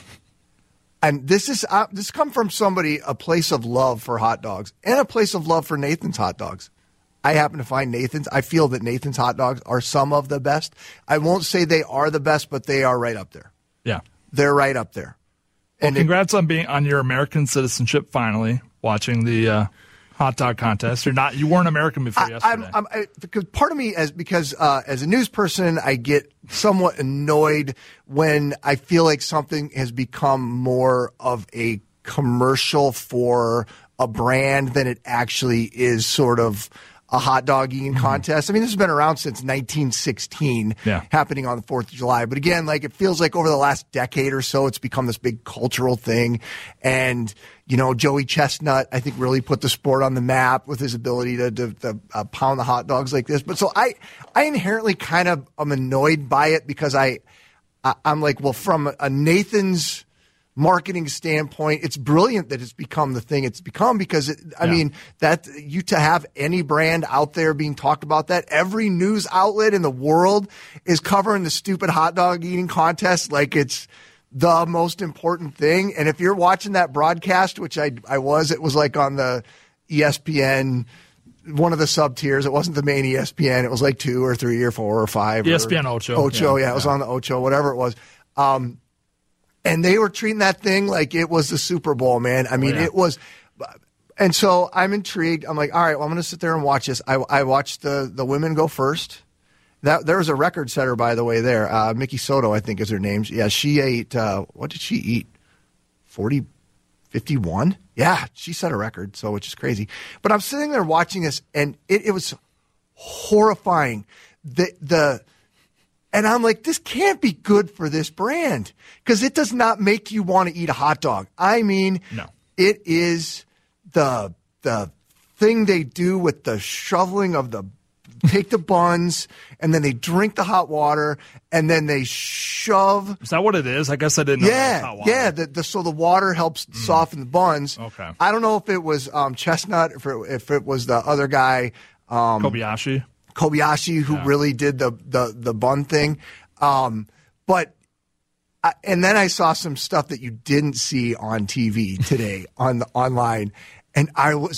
And this come from somebody, a place of love for hot dogs and a place of love for Nathan's hot dogs. I happen to find I feel that Nathan's hot dogs are some of the best. I won't say they are the best, but they are right up there.
Yeah.
They're right up there.
Well, congrats on being on your American citizenship finally, watching the hot dog contest. You weren't American before yesterday.
Because part of me, as a news person, I get somewhat annoyed when I feel like something has become more of a commercial for a brand than it actually is sort of a hot dog eating contest. I mean, this has been around since 1916, happening on the 4th of July. But again, like, it feels like over the last decade or so, it's become this big cultural thing. And, Joey Chestnut, I think, really put the sport on the map with his ability to pound the hot dogs like this. But so I inherently kind of am annoyed by it because I'm like, well, from a Nathan's marketing standpoint, it's brilliant that it's become the thing it's become because to have any brand out there being talked about that, every news outlet in the world is covering the stupid hot dog eating contest like it's the most important thing. And if you're watching that broadcast, which I was, it was like on the ESPN, one of the sub tiers. It wasn't the main ESPN. It was like 2 or 3 or 4 or 5.
ESPN Ocho.
Ocho, yeah. It was on the Ocho, whatever it was. And they were treating that thing like it was the Super Bowl, man. I mean, it was. And so I'm intrigued. I'm like, all right, well, I'm going to sit there and watch this. I watched the women go first. There was a record setter, by the way, there. Mickey Soto, I think is her name. Yeah, she ate, what did she eat? 51? Yeah, she set a record, which is crazy. But I'm sitting there watching this, and it was horrifying. And I'm like, this can't be good for this brand because it does not make you want to eat a hot dog. I mean,
no.
It is the thing they do with the shoveling of take the buns, and then they drink the hot water, and then they shove.
Is that what it is? I guess I didn't know that was hot water.
Yeah. So the water helps soften the buns.
Okay.
I don't know if it was Chestnut, if it was the other guy.
Kobayashi,
who really did the bun thing. But And then I saw some stuff that you didn't see on TV today online, and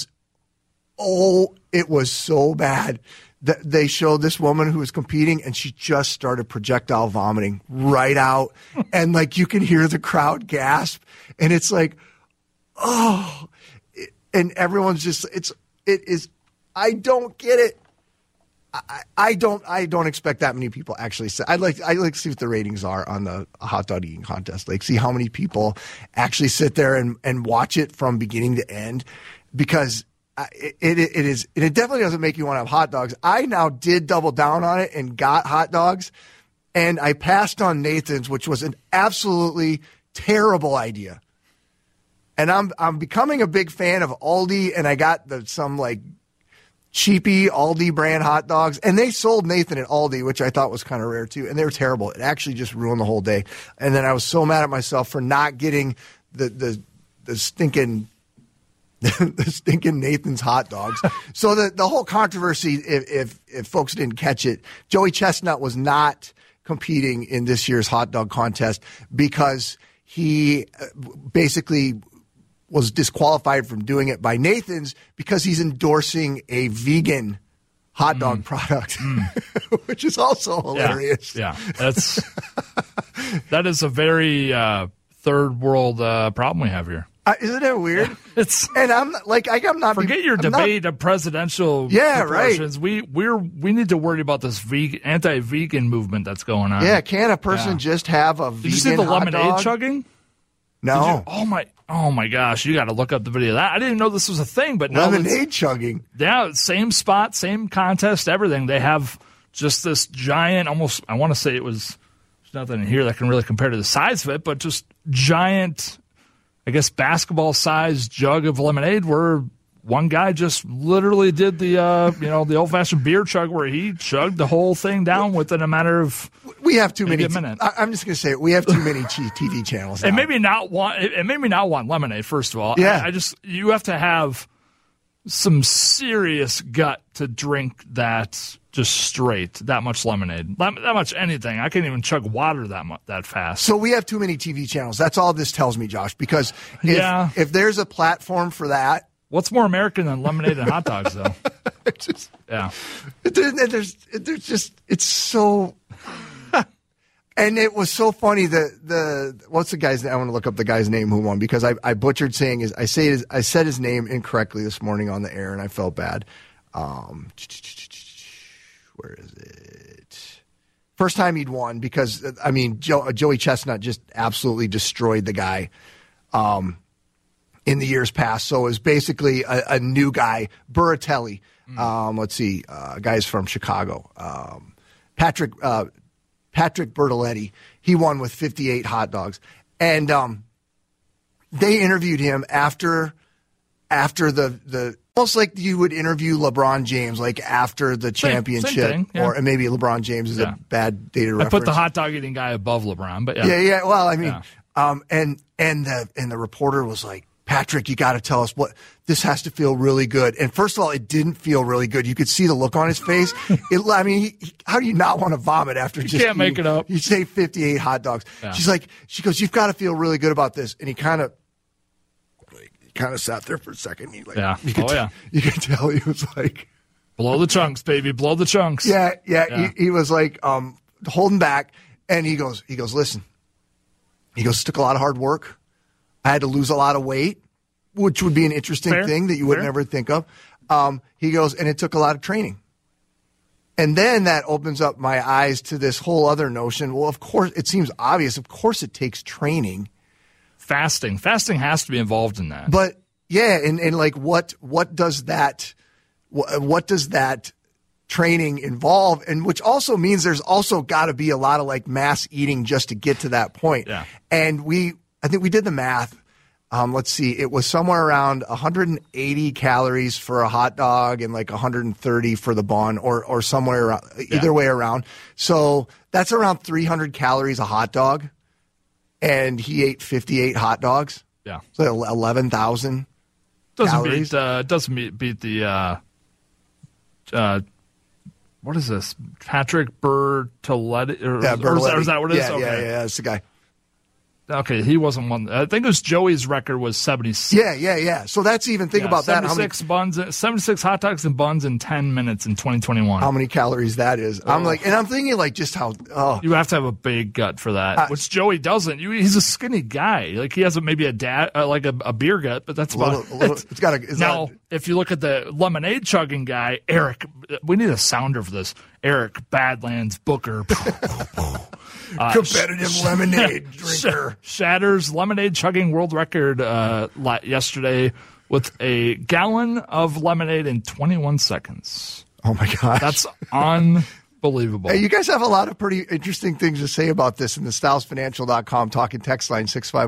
it was so bad. They showed this woman who was competing, and she just started projectile vomiting right out, and like you can hear the crowd gasp, and it's like, oh, and everyone's just it is. I don't get it. I don't expect that many people actually say. I'd like to see what the ratings are on the hot dog eating contest. Like see how many people actually sit there and watch it from beginning to end, because it definitely doesn't make you want to have hot dogs. I now did double down on it and got hot dogs, and I passed on Nathan's, which was an absolutely terrible idea. And I'm becoming a big fan of Aldi, and I got some like cheapy Aldi brand hot dogs, and they sold Nathan at Aldi, which I thought was kind of rare too, and they were terrible. It actually just ruined the whole day. And then I was so mad at myself for not getting the stinking Nathan's hot dogs. So the whole controversy, if folks didn't catch it, Joey Chestnut was not competing in this year's hot dog contest because he basically was disqualified from doing it by Nathan's because he's endorsing a vegan hot dog product, which is also hilarious.
Yeah. That is a very third world problem we have here.
Isn't it weird?
Yeah,
and I'm not.
Forget your debate of presidential proportions. Right. We need to worry about this anti-vegan movement that's going on.
Yeah, can a person just have a vegan?
Did you see the
hot
lemonade
dog?
chugging?
No.
Oh my gosh! You got to look up the video of that. I didn't know this was a thing, but now
lemonade chugging.
Yeah, same spot, same contest, everything. They have just this giant, almost. I want to say it was. There's nothing in here that can really compare to the size of it, but just giant. I guess basketball-sized jug of lemonade where one guy just literally did the the old-fashioned beer chug where he chugged the whole thing down within a matter of
we have too many.
Minutes.
I'm just going to say it. We have too many TV channels now.
It made me not want lemonade, first of all.
Yeah.
You have to have some serious gut to drink that just straight, that much lemonade, that much anything. I can't even chug water that fast.
So we have too many TV channels. That's all this tells me, Josh, because if there's a platform for that.
What's more American than lemonade and hot dogs, though?
It's so. And it was so funny that what's the guy's name? I want to look up the guy's name who won because I butchered saying I said his name incorrectly this morning on the air and I felt bad. Where is it? First time he'd won because Joey Chestnut just absolutely destroyed the guy in the years past. So it was basically a new guy, Burratelli. Let's see, guy's from Chicago. Patrick Bertoletti, he won with 58 hot dogs. And they interviewed him after the almost like you would interview LeBron James, like after the championship.
Same thing, yeah.
Or maybe LeBron James is a bad dated reference.
I put the hot dog eating guy above LeBron, but
yeah. Well, I mean, and the reporter was like, Patrick, you got to tell us what this has to feel really good. And first of all, it didn't feel really good. You could see the look on his face. How do you not want to vomit after just
can't make it up.
You say 58 hot dogs. Yeah. She goes, you've got to feel really good about this. And he kind of sat there for a second. You could tell he was like,
blow the chunks, baby, blow the chunks.
Yeah. He was like holding back. And he goes, listen. He goes, it took a lot of hard work. I had to lose a lot of weight, which would be an interesting thing that you would never think of. He goes, and it took a lot of training. And then that opens up my eyes to this whole other notion. Well, of course, it seems obvious. Of course, it takes training.
Fasting has to be involved in that.
But yeah, and like what does that training involve? And which also means there's also got to be a lot of like mass eating just to get to that point.
Yeah.
And I think we did the math. Let's see. It was somewhere around 180 calories for a hot dog and like 130 for the bun or somewhere around, either way around. So that's around 300 calories a hot dog. And he ate 58 hot dogs.
Yeah.
So 11,000 calories.
Doesn't beat the what is this? Patrick Bertoletti? Or is that what it is?
Yeah,
okay.
yeah, that's the guy.
Okay, he wasn't one. I think it was Joey's record was 76.
Yeah. So that's even, think about that.
76 hot dogs and buns in 10 minutes in 2021.
How many calories that is. I'm thinking like just how,
You have to have a big gut for that, which Joey doesn't. He's a skinny guy. Like, he has maybe a beer gut, but that's about it. Now, if you look at the lemonade chugging guy, Eric, we need a sounder for this. Eric Badlands Booker.
Competitive lemonade drinker.
Shatters lemonade chugging world record yesterday with a gallon of lemonade in 21 seconds.
Oh, my gosh.
That's unbelievable.
Hey, you guys have a lot of pretty interesting things to say about this in the stylesfinancial.com talking text line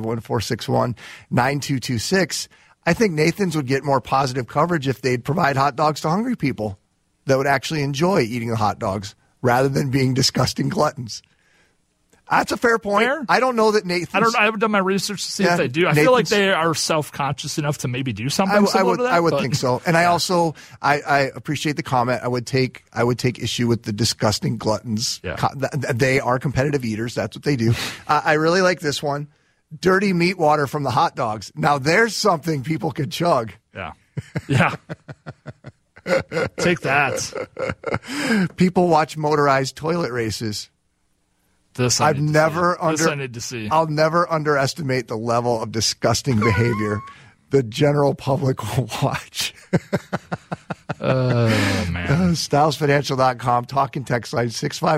651-461-9226. I think Nathan's would get more positive coverage if they'd provide hot dogs to hungry people that would actually enjoy eating the hot dogs rather than being disgusting gluttons. That's a fair point.
Fair?
I don't know that Nathan's...
I haven't done my research to see if they do. I feel like they are self-conscious enough to maybe do something similar to that.
I would think so. And I also I appreciate the comment. I would take issue with the disgusting gluttons.
Yeah.
They are competitive eaters. That's what they do. I really like this one. Dirty meat water from the hot dogs. Now there's something people could chug.
Yeah. Take that.
People watch motorized toilet races.
I need to see.
I'll never underestimate the level of disgusting behavior the general public will watch.
Oh, man.
StylesFinancial.com, talking text line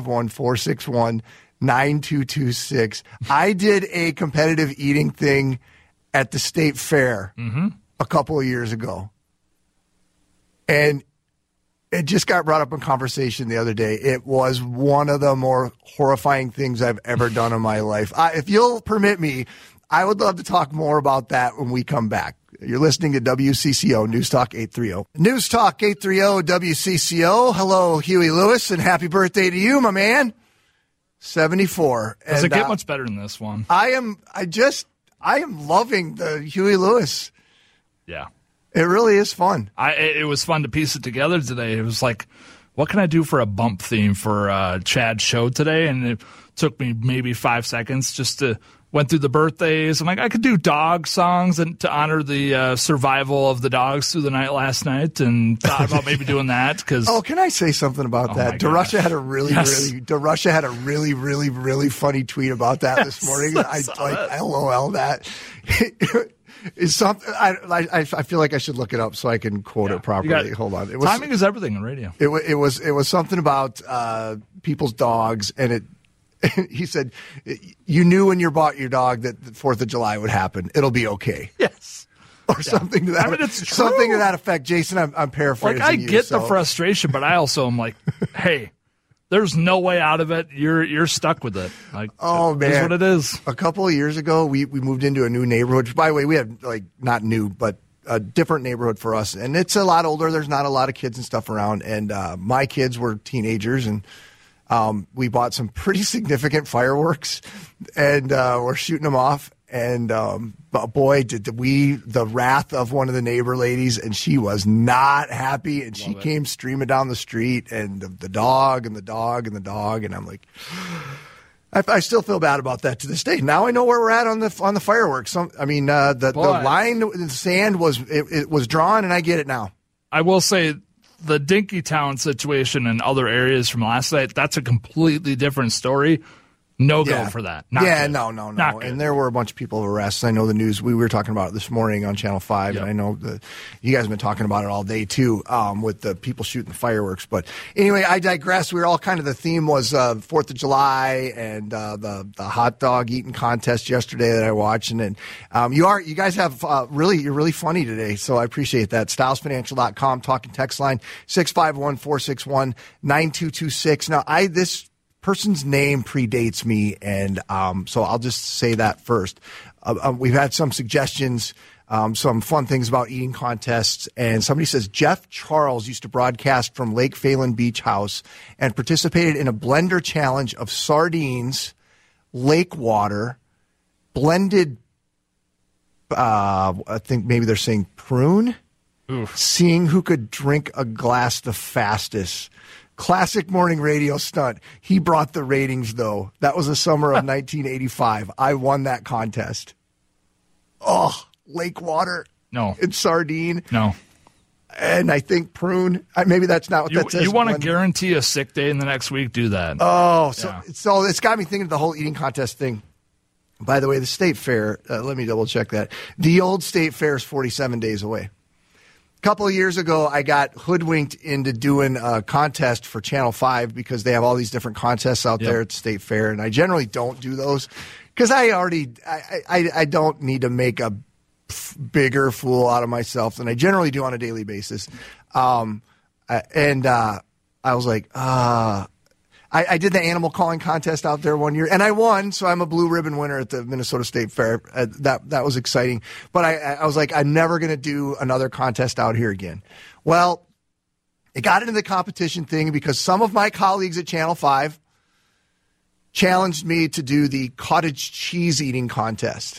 651-461-9226. I did a competitive eating thing at the state fair a couple of years ago. And it just got brought up in conversation the other day. It was one of the more horrifying things I've ever done in my life. If you'll permit me, I would love to talk more about that when we come back. You're listening to WCCO News Talk 830. News Talk 830 WCCO. Hello, Huey Lewis, and happy birthday to you, my man. 74.
Does it get much better than this one?
I am loving the Huey Lewis.
Yeah.
It really is fun.
It was fun to piece it together today. It was like, what can I do for a bump theme for Chad's show today? And it took me maybe 5 seconds just to went through the birthdays. I'm like, I could do dog songs and to honor the survival of the dogs through the night last night, and thought about maybe doing that.
Can I say something about that? DeRusha had a really funny tweet about that this morning. I LOL that. Is something I feel like I should look it up so I can quote it properly. Hold on,
timing is everything in radio.
It was something about people's dogs, and he said, you knew when you bought your dog that the 4th of July would happen. It'll be okay.
Yes.
Or something to that.
It's true.
Something to that effect. Jason, I'm paraphrasing.
Like, I get the frustration, but I also am like, hey, there's no way out of it. You're stuck with it. Like,
oh man,
that's what it is.
A couple of years ago, we moved into a new neighborhood. By the way, we have not new, but a different neighborhood for us, and it's a lot older. There's not a lot of kids and stuff around, and my kids were teenagers, and we bought some pretty significant fireworks, and we're shooting them off. And boy, did we the wrath of one of the neighbor ladies, and she was not happy, and she came streaming down the street, and the dog and the dog and the dog, and I'm like, I still feel bad about that to this day. Now I know where we're at on the fireworks. The line in the sand was drawn, and I get it now. I
will say the Dinkytown situation and other areas from last night, that's a completely different story. No go for that. No.
And there were a bunch of people arrested. I know the news. We were talking about it this morning on Channel 5, and I know you guys have been talking about it all day too, with the people shooting the fireworks. But anyway, I digress. We were all kind of, the theme was 4th of July and the hot dog eating contest yesterday that I watched. And you guys have you're really funny today, so I appreciate that. StylesFinancial.com, talking text line 651-461-9226. Now, this person's name predates me, and so I'll just say that first. We've had some suggestions, some fun things about eating contests, and somebody says Jeff Charles used to broadcast from Lake Phelan Beach House and participated in a blender challenge of sardines, lake water, blended, I think maybe they're saying prune, seeing who could drink a glass the fastest. Classic morning radio stunt. He brought the ratings, though. That was the summer of 1985. I won that contest. Oh, lake water.
No.
And sardine.
No.
And I think prune. Maybe that's not what that says.
You want to guarantee a sick day in the next week? Do that.
Oh, so it's got me thinking of the whole eating contest thing. By the way, the state fair, let me double check that. The old state fair is 47 days away. A couple of years ago, I got hoodwinked into doing a contest for Channel 5 because they have all these different contests out there at the state fair. And I generally don't do those because I don't need to make a bigger fool out of myself than I generally do on a daily basis. I was like, I did the animal calling contest out there one year, and I won, so I'm a blue ribbon winner at the Minnesota State Fair. That was exciting. But I was like, I'm never going to do another contest out here again. Well, it got into the competition thing because some of my colleagues at Channel 5 challenged me to do the cottage cheese eating contest.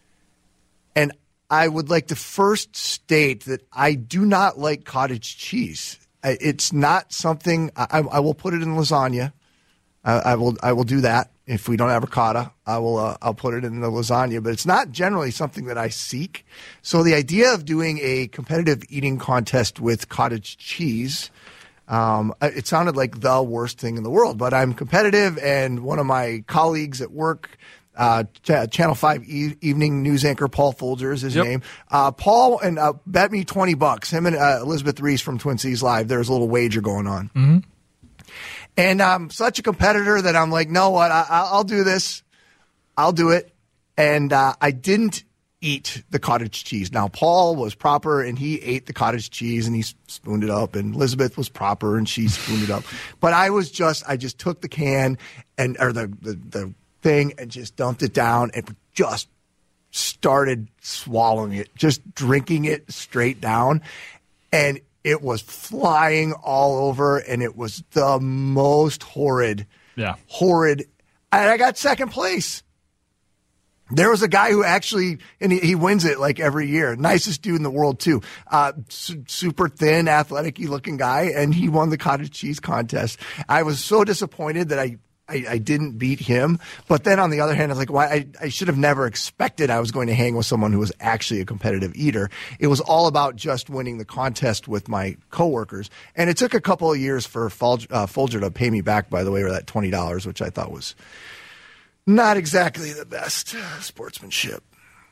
And I would like to first state that I do not like cottage cheese. It's not something I will put it in lasagna. I will do that. If we don't have ricotta, I'll put it in the lasagna. But it's not generally something that I seek. So the idea of doing a competitive eating contest with cottage cheese, it sounded like the worst thing in the world. But I'm competitive, and one of my colleagues at work, Channel 5 evening news anchor Paul Folger is his name. Paul and bet me $20. Him and Elizabeth Reese from Twin Cities Live. There's a little wager going on. Mm-hmm. And I'm such a competitor that I'm like, no, what? I'll do this. I'll do it. And I didn't eat the cottage cheese. Now, Paul was proper, and he ate the cottage cheese, and he spooned it up. And Elizabeth was proper, and she spooned it up. But I just took the can or the thing and just dumped it down and just started swallowing it, just drinking it straight down. And it was flying all over, and it was the most horrid. And I got second place. There was a guy who actually, and he wins it like every year. Nicest dude in the world, too. Super thin, athletic-y looking guy, and he won the cottage cheese contest. I was so disappointed that I didn't beat him. But then on the other hand, I was like, why? I should have never expected I was going to hang with someone who was actually a competitive eater. It was all about just winning the contest with my coworkers. And it took a couple of years for Folger to pay me back, by the way, for that $20, which I thought was not exactly the best sportsmanship.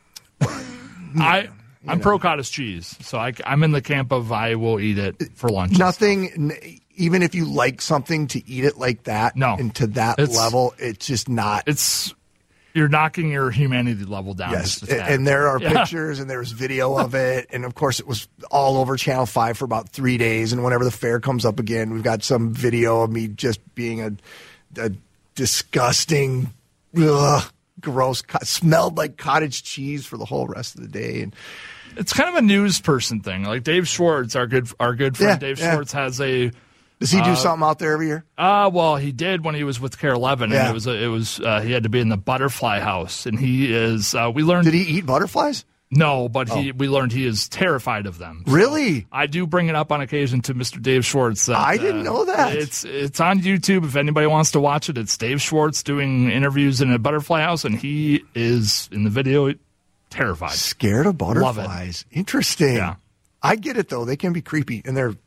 I'm pro cottage cheese, so I'm in the camp of I will eat it for lunch.
Nothing, even if you like something, to eat it like that, and to that level, it's just not. You're knocking your humanity level down. Yes, and there are pictures, and there's video of it, and of course it was all over Channel 5 for about 3 days, and whenever the fair comes up again, we've got some video of me just being a disgusting, gross, smelled like cottage cheese for the whole rest of the day. And
it's kind of a news person thing. Like Dave Schwartz, our good friend Dave Schwartz has a.
Does he do something out there every year?
Well, he did when he was with KARE 11, and it was he had to be in the butterfly house, and he is. We learned.
Did he eat butterflies?
No, but we learned he is terrified of them. So
really?
I do bring it up on occasion to Mr. Dave Schwartz.
I didn't know that.
It's on YouTube if anybody wants to watch it. It's Dave Schwartz doing interviews in a butterfly house, and he is in the video terrified,
scared of butterflies. Interesting.
Yeah,
I get it though. They can be creepy, and their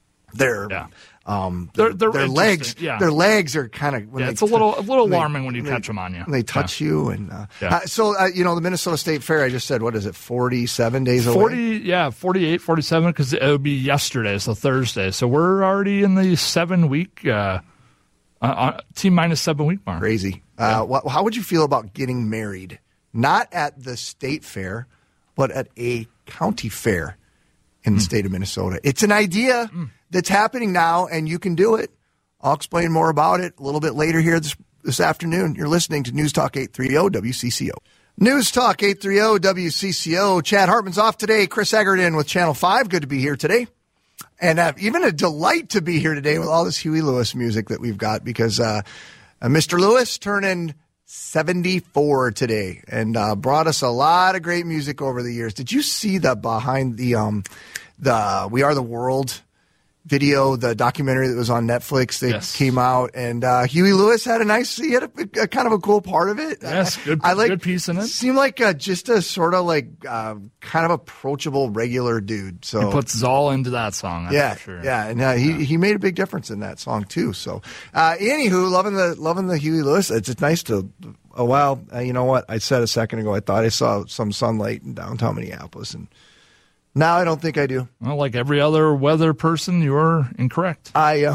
legs.
Yeah.
Their legs are kind of.
It's a little alarming when you catch them on you.
And they touch you, and the Minnesota State Fair. I just said, what is it? 47 days away.
48, 47, because it would be yesterday, so Thursday. So we're already in the 7 week, T-minus 7 week mark.
Crazy. How would you feel about getting married? Not at the state fair, but at a county fair in the state of Minnesota. It's an idea that's happening now, and you can do it. I'll explain more about it a little bit later here this afternoon. You're listening to News Talk 830 WCCO. News Talk 830 WCCO. Chad Hartman's off today. Chris Eggert in with Channel 5. Good to be here today. And even a delight to be here today with all this Huey Lewis music that we've got, because Mr. Lewis turning 74 today, and brought us a lot of great music over the years. Did you see the behind the We Are the World video, the documentary that was on Netflix that came out, and Huey Lewis had he had a kind of a cool part of it.
Yes, good piece in it.
Seemed like just a sort of like kind of approachable regular dude. So
he puts Zoll into that song. That's for sure.
Yeah, and he made a big difference in that song too. So, anywho, loving the Huey Lewis. It's just nice to. Oh well, you know what? I said a second ago I thought I saw some sunlight in downtown Minneapolis, and now I don't think I do.
Well, like every other weather person, you're incorrect.
I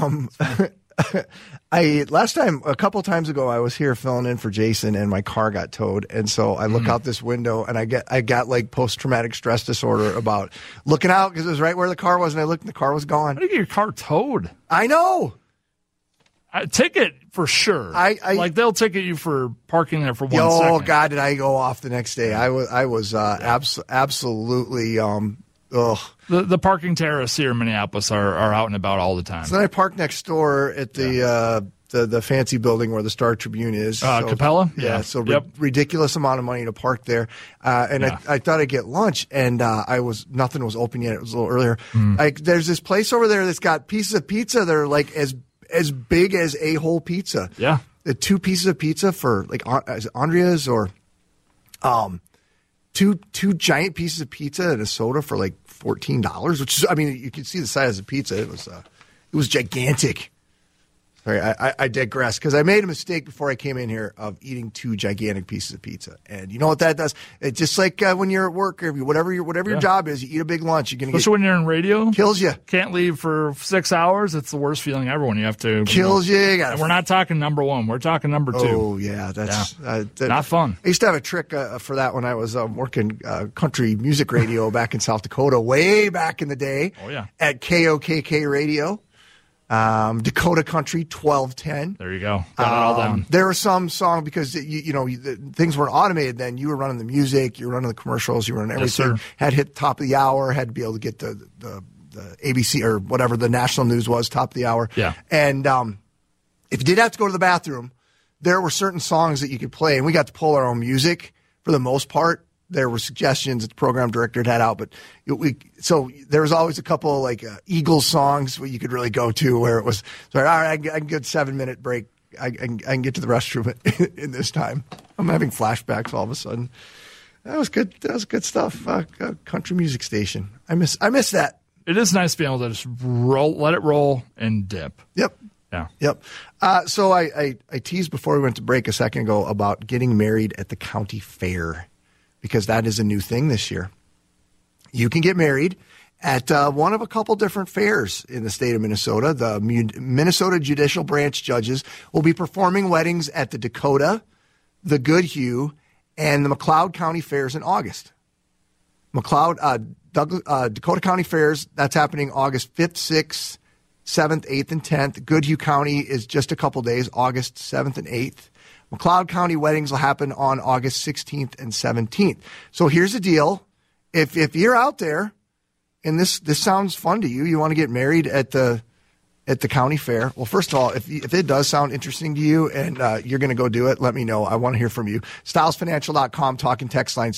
last time, a couple times ago, I was here filling in for Jason, and my car got towed, and so I look out this window, and I got like post-traumatic stress disorder about looking out because it was right where the car was, and I looked, and the car was gone.
How do you get your car towed?
I know.
Ticket for sure. Like they'll ticket you for parking there for 1 second.
Oh God, did I go off the next day? I was absolutely.
The parking terrorists here in Minneapolis are out and about all the time.
So then I parked next door at the fancy building where the Star Tribune is.
Capella?
Yeah. So ridiculous amount of money to park there. I thought I'd get lunch, and nothing was open yet. It was a little earlier. There's this place over there that's got pieces of pizza that are like as big as a whole pizza.
Yeah.
The 2 pieces of pizza for like is it Andrea's or two giant pieces of pizza and a soda for like $14, which is, I mean, you can see the size of the pizza. It was gigantic. Sorry, I digress because I made a mistake before I came in here of eating 2 gigantic pieces of pizza, and you know what that does? It's just like when you're at work or whatever your job is, you eat a big lunch. You're gonna
especially when you're in radio,
kills you.
Can't leave for 6 hours. It's the worst feeling ever when you have to.
Kills you.
And we're not talking number 1. We're talking number 2.
Oh yeah, that's
not fun.
I used to have a trick for that when I was working country music radio back in South Dakota, way back in the day.
Oh yeah,
at KOKK Radio. Dakota Country 1210.
There you go. Got it all down.
There were some songs because things weren't automated then. You were running the music, you were running the commercials, you were running everything.
Yes,
had hit top of the hour, had to be able to get the ABC or whatever the national news was, top of the hour.
Yeah.
And if you did have to go to the bathroom, there were certain songs that you could play, and we got to pull our own music for the most part. There were suggestions that the program director had out, but so there was always a couple of like Eagles songs where you could really go to where it was, all right, I can get a 7-minute break. I can get to the restroom in this time. I'm having flashbacks all of a sudden. That was good. That was good stuff. Country music station. I miss that.
It is nice to be able to just let it roll and dip.
Yep.
Yeah.
Yep. So I teased before we went to break a second ago about getting married at the county fair, because that is a new thing this year. You can get married at one of a couple different fairs in the state of Minnesota. The Minnesota Judicial Branch judges will be performing weddings at the Dakota, the Goodhue, and the McLeod County Fairs in August. Dakota County Fairs, that's happening August 5th, 6th, 7th, 8th, and 10th. Goodhue County is just a couple days, August 7th and 8th. McLeod County weddings will happen on August 16th and 17th. So here's the deal. If you're out there and this sounds fun to you, you want to get married at the county fair. Well, first of all, if it does sound interesting to you and you're going to go do it, let me know. I want to hear from you. StylesFinancial.com, talking text line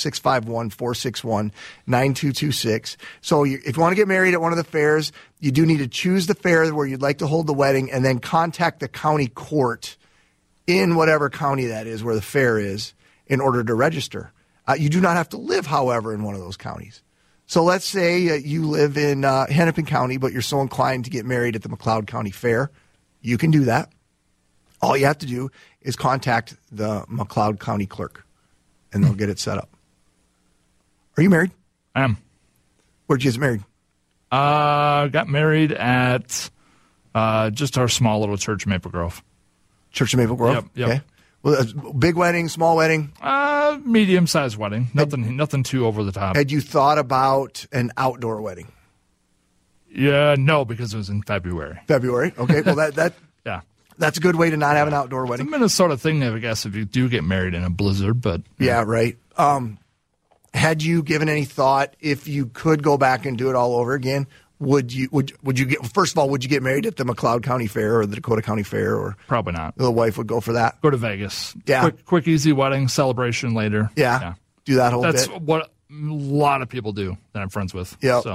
651-461-9226. So if you want to get married at one of the fairs, you do need to choose the fair where you'd like to hold the wedding and then contact the county court in whatever county that is where the fair is in order to register. You do not have to live, however, in one of those counties. So let's say you live in Hennepin County, but you're so inclined to get married at the McLeod County Fair. You can do that. All you have to do is contact the McLeod County clerk, and they'll get it set up. Are you married?
I am.
Where'd you get married?
Got married at just our small little church, Maple Grove.
Church of Maple Grove?
Yep.
Okay. Well, big wedding, small wedding?
Medium-sized wedding. Nothing too over the top.
Had you thought about an outdoor wedding?
Yeah, no, because it was in February.
February? Okay. Well, that
yeah.
That's a good way to not have an outdoor wedding.
It's a Minnesota thing, I guess, if you do get married in a blizzard, but...
Yeah, right. Had you given any thought, if you could go back and do it all over again, would you get, first of all, would you get married at the McLeod County Fair or the Dakota County Fair? Or
probably not.
The wife would go for that?
Go to Vegas.
Yeah.
Quick, easy wedding, celebration later.
Yeah. Do that whole bit.
That's what a lot of people do that I'm friends with.
Yeah.
So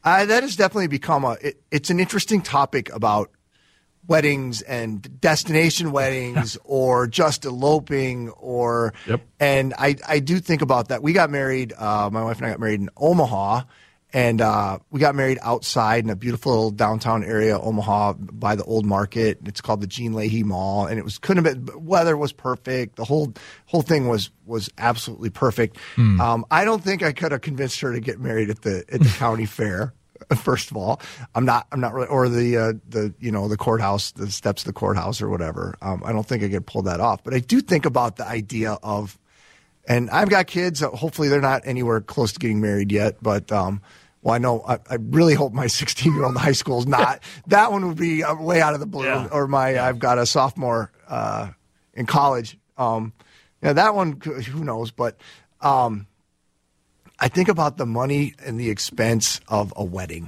That has definitely become it's an interesting topic about weddings and destination weddings or just eloping and I do think about that. We got married, my wife and I got married in Omaha, and we got married outside in a beautiful little downtown area, Omaha, by the old market. It's called the Gene Leahy Mall, and weather was perfect. The whole thing was absolutely perfect. I don't think I could have convinced her to get married at the county fair. First of all, I'm not really, or the courthouse, the steps of the courthouse or whatever. I don't think I could pull that off, but I do think about the idea of, and I've got kids. Hopefully they're not anywhere close to getting married yet, but, I know I really hope my 16-year-old in high school is not. That one would be way out of the blue. Yeah. Or I've got a sophomore in college. That one, who knows, but, I think about the money and the expense of a wedding.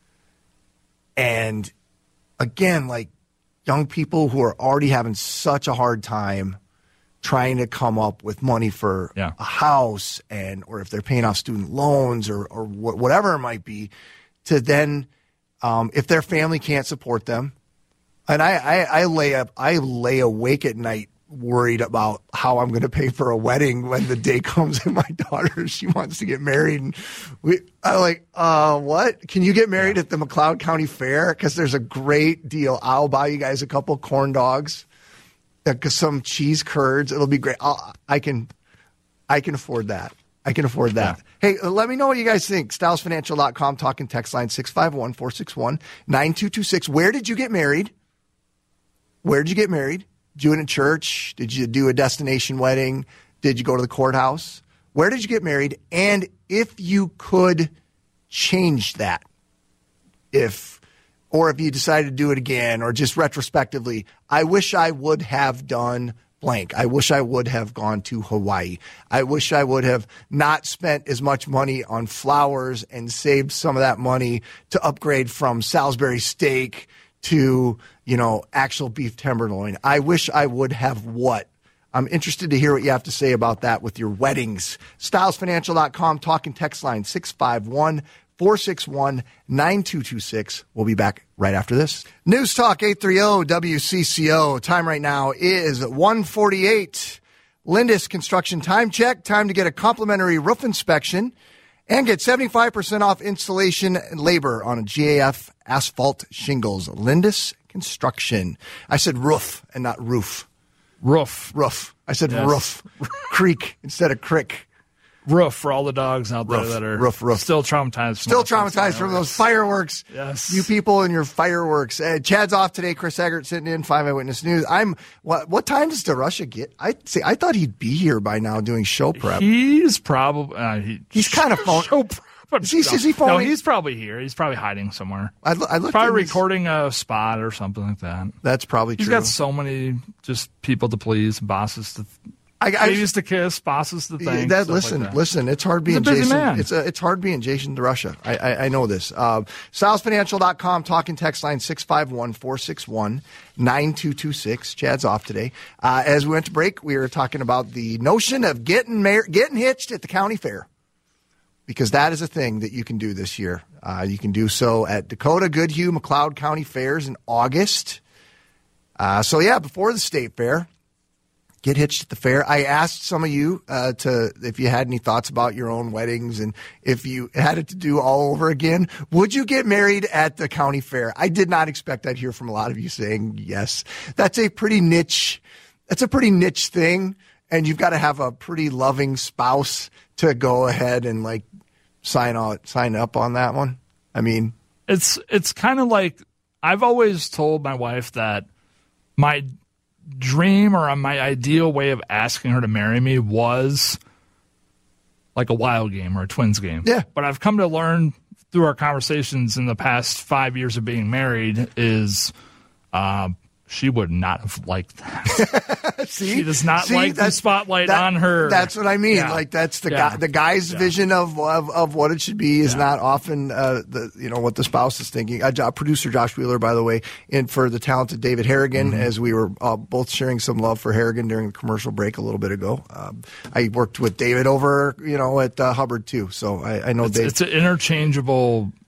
And again, like young people who are already having such a hard time trying to come up with money for a house or if they're paying off student loans or whatever it might be, to then, if their family can't support them. And I lay awake at night worried about how I'm going to pay for a wedding when the day comes and my daughter, she wants to get married. And I'm like, what? Can you get married at the McLeod County Fair? Because there's a great deal. I'll buy you guys a couple corn dogs, some cheese curds. It'll be great. I can afford that. I can afford that. Yeah. Hey, let me know what you guys think. StylesFinancial.com, talking text line 651-461-9226. Where did you get married? Where did you get married? Did you do it in church? Did you do a destination wedding? Did you go to the courthouse? Where did you get married? And if you could change that, if you decided to do it again or just retrospectively, I wish I would have done blank. I wish I would have gone to Hawaii. I wish I would have not spent as much money on flowers and saved some of that money to upgrade from Salisbury steak to, actual beef tenderloin. I wish I would have what? I'm interested to hear what you have to say about that with your weddings. StylesFinancial.com, talking text line 651-461-9226. We'll be back right after this. News Talk 830 WCCO. Time right now is 1:48. Lindus Construction time check. Time to get a complimentary roof inspection and get 75% off installation and labor on a GAF asphalt shingles. Lindus Construction. I said roof and not roof. Roof. I said roof. Creek instead of crick.
Roof for all the dogs out there that are still traumatized.
Still traumatized from those fireworks.
Yes.
You people and your fireworks. Chad's off today. Chris Eggert sitting in 5 Eyewitness News. What time does DeRusha get? I thought he'd be here by now doing show prep.
He's probably
he's kind of phone.
Show prep.
Is he phoning?
No, he's probably here. He's probably hiding somewhere.
I looked
probably recording a spot or something like that.
That's probably true.
He's got so many just people to please, bosses to babies to kiss, bosses to thank.
Listen. It's hard being
Jason.
Man. It's hard being Jason DeRusha. I know this. StylesFinancial.com, talking text line 651-461-9226. Chad's off today. As we went to break, we were talking about the notion of getting hitched at the county fair, because that is a thing that you can do this year. You can do so at Dakota, Goodhue, McLeod County Fairs in August. Before the state fair, get hitched at the fair. I asked some of you if you had any thoughts about your own weddings and if you had it to do all over again. Would you get married at the county fair? I did not expect I'd hear from a lot of you saying yes. That's a pretty niche thing, and you've got to have a pretty loving spouse to go ahead and sign up on that one. I mean,
it's kind of like, I've always told my wife that my dream or my ideal way of asking her to marry me was like a Wild game or a Twins game.
Yeah.
But I've come to learn through our conversations in the past 5 years of being married is she would not have liked that. She does not like the spotlight on her.
That's what I mean.
Yeah.
That's the guy's vision of what it should be is not often what the spouse is thinking. Producer Josh Wheeler, by the way, and for the talented David Harrigan, as we were both sharing some love for Harrigan during the commercial break a little bit ago. I worked with David over at Hubbard too, so I know Dave.
It's an interchangeable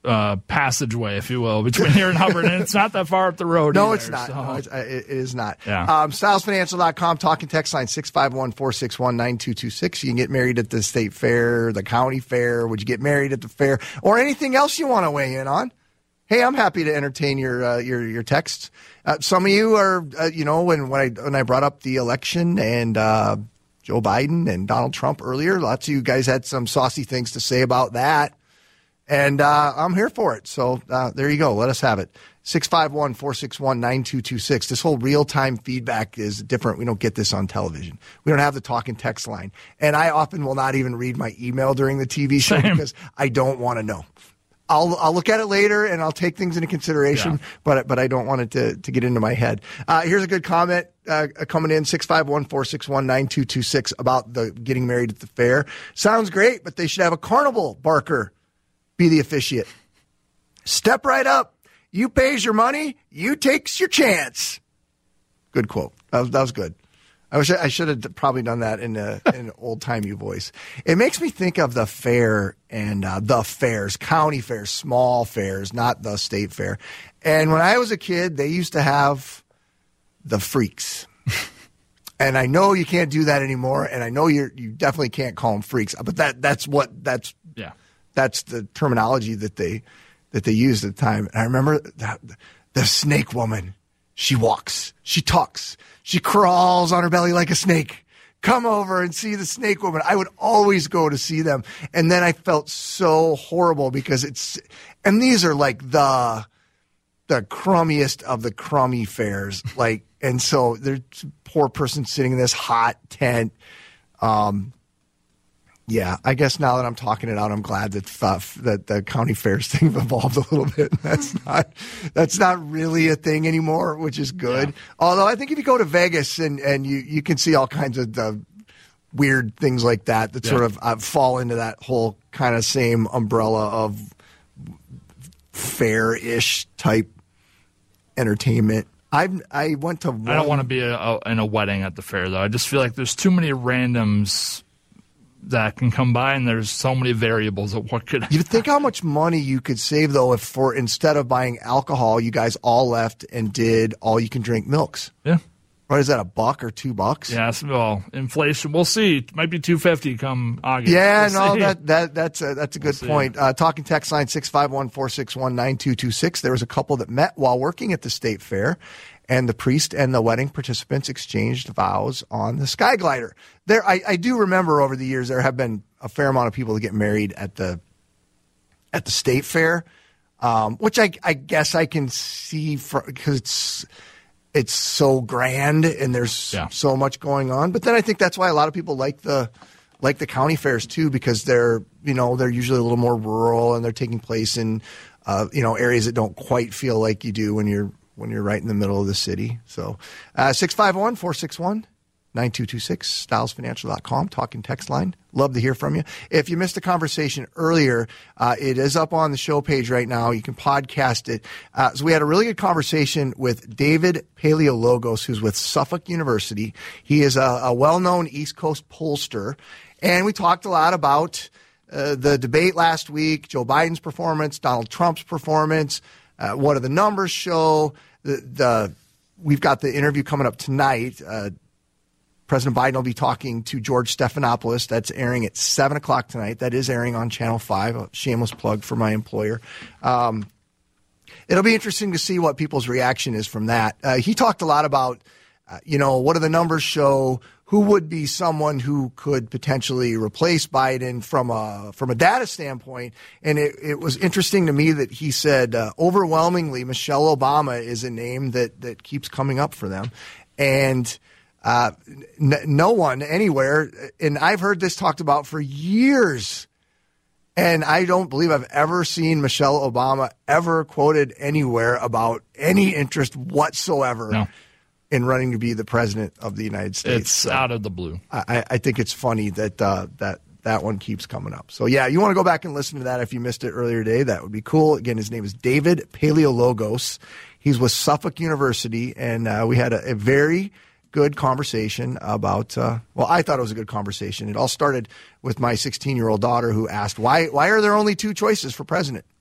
passageway, if you will, between here and Hubbard, and it's not that far up the road.
No,
either,
it's not.
So.
No, it is not.
Yeah.
StylesFinancial.com, talking text line 651-461-9226. You can get married at the state fair, the county fair. Would you get married at the fair, or anything else you want to weigh in on? Hey, I'm happy to entertain your texts. Some of you are, when I brought up the election and Joe Biden and Donald Trump earlier, lots of you guys had some saucy things to say about that. And I'm here for it. So there you go. Let us have it. 651-461-9226. This whole real-time feedback is different. We don't get this on television. We don't have the talk and text line. And I often will not even read my email during the TV show because I don't want to know. I'll look at it later and I'll take things into consideration, but I don't want it to get into my head. Here's a good comment coming in, 651-461-9226, about the getting married at the fair. Sounds great, but they should have a carnival barker be the officiate. Step right up. You pays your money, you takes your chance. Good quote. That was good. I should have probably done that in an old-timey voice. It makes me think of the fair and the fairs, county fairs, small fairs, not the state fair. And when I was a kid, they used to have the freaks. And I know you can't do that anymore, and I know you definitely can't call them freaks. But that's the terminology that they used at the time. And I remember the snake woman. She walks, she talks, she crawls on her belly like a snake. Come over and see the snake woman. I would always go to see them. And then I felt so horrible because these are like the crummiest of the crummy fairs. And so there's a poor person sitting in this hot tent. Yeah, I guess now that I'm talking it out, I'm glad that the county fairs thing evolved a little bit. That's not really a thing anymore, which is good. Yeah. Although I think if you go to Vegas and you can see all kinds of weird things like that sort of fall into that whole kind of same umbrella of fair-ish type entertainment. I went to one.
I don't want to be in a wedding at the fair, though. I just feel like there's too many randoms that can come by, and there's so many variables of what could happen.
You think how much money you could save, though, if instead of buying alcohol, you guys all left and did all-you-can-drink milks.
Yeah.
What is that, $1 or $2?
Yeah, well, inflation, we'll see. It might be $2.50 come August.
Yeah, that's a good point. Talking text line 651-461-9226. There was a couple that met while working at the state fair, and the priest and the wedding participants exchanged vows on the Sky Glider. I do remember over the years there have been a fair amount of people that get married at the state fair, which I guess I can see because it's so grand and there's so much going on. But then I think that's why a lot of people like the county fairs too, because they're usually a little more rural and they're taking place in areas that don't quite feel like you do when you're right in the middle of the city. So 651-461-9226, stylesfinancial.com, talking text line. Love to hear from you. If you missed the conversation earlier, it is up on the show page right now. You can podcast it. So we had a really good conversation with David Paleologos, who's with Suffolk University. He is a well-known East Coast pollster. And we talked a lot about the debate last week, Joe Biden's performance, Donald Trump's performance. What do the numbers show? We've got the interview coming up tonight. President Biden will be talking to George Stephanopoulos. That's airing at 7 o'clock tonight. That is airing on Channel 5. A shameless plug for my employer. It'll be interesting to see what people's reaction is from that. He talked a lot about, what do the numbers show? Who would be someone who could potentially replace Biden from a data standpoint? And it was interesting to me that he said overwhelmingly Michelle Obama is a name that keeps coming up for them. And no one anywhere, and I've heard this talked about for years, and I don't believe I've ever seen Michelle Obama ever quoted anywhere about any interest whatsoever in running to be the president of the United States.
It's out of the blue.
I think it's funny that that one keeps coming up. So, yeah, you want to go back and listen to that if you missed it earlier today. That would be cool. Again, his name is David Paleologos. He's with Suffolk University, and we had a very good conversation about, I thought it was a good conversation. It all started with my 16-year-old daughter who asked, why are there only two choices for president?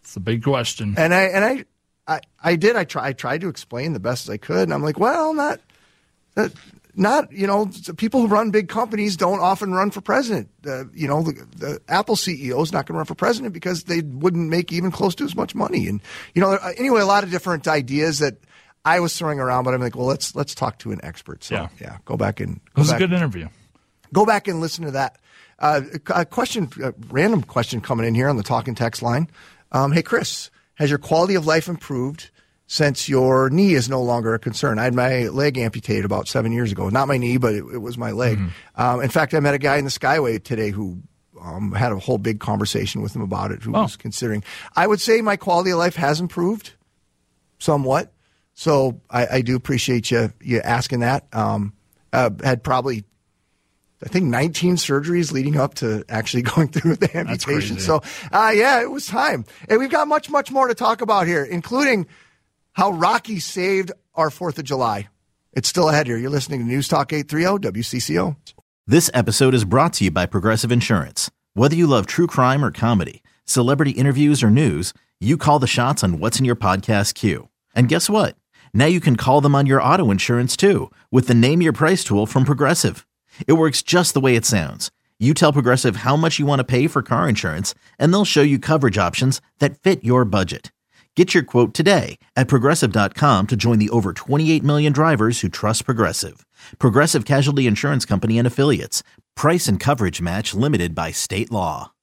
It's a big question.
And I tried to explain the best as I could, and I'm like, well, not people who run big companies don't often run for president. The Apple CEO is not going to run for president because they wouldn't make even close to as much money. And anyway, a lot of different ideas that I was throwing around, but I'm like, well, let's talk to an expert. So yeah, go back and
it was a good interview.
Go back and listen to that. A random question coming in here on the talk and text line. Hey, Chris, has your quality of life improved since your knee is no longer a concern? I had my leg amputated about 7 years ago. Not my knee, but it was my leg. In fact, I met a guy in the Skyway today who had a whole big conversation with him about it, who was considering. I would say my quality of life has improved somewhat. So I do appreciate you asking that. Had probably, I think, 19 surgeries leading up to actually going through with the amputation. So, it was time. And we've got much, much more to talk about here, including how Rocky saved our 4th of July. It's still ahead here. You're listening to News Talk 830 WCCO.
This episode is brought to you by Progressive Insurance. Whether you love true crime or comedy, celebrity interviews or news, you call the shots on what's in your podcast queue. And guess what? Now you can call them on your auto insurance too with the Name Your Price tool from Progressive. It works just the way it sounds. You tell Progressive how much you want to pay for car insurance, and they'll show you coverage options that fit your budget. Get your quote today at Progressive.com to join the over 28 million drivers who trust Progressive. Progressive Casualty Insurance Company and Affiliates. Price and coverage match limited by state law.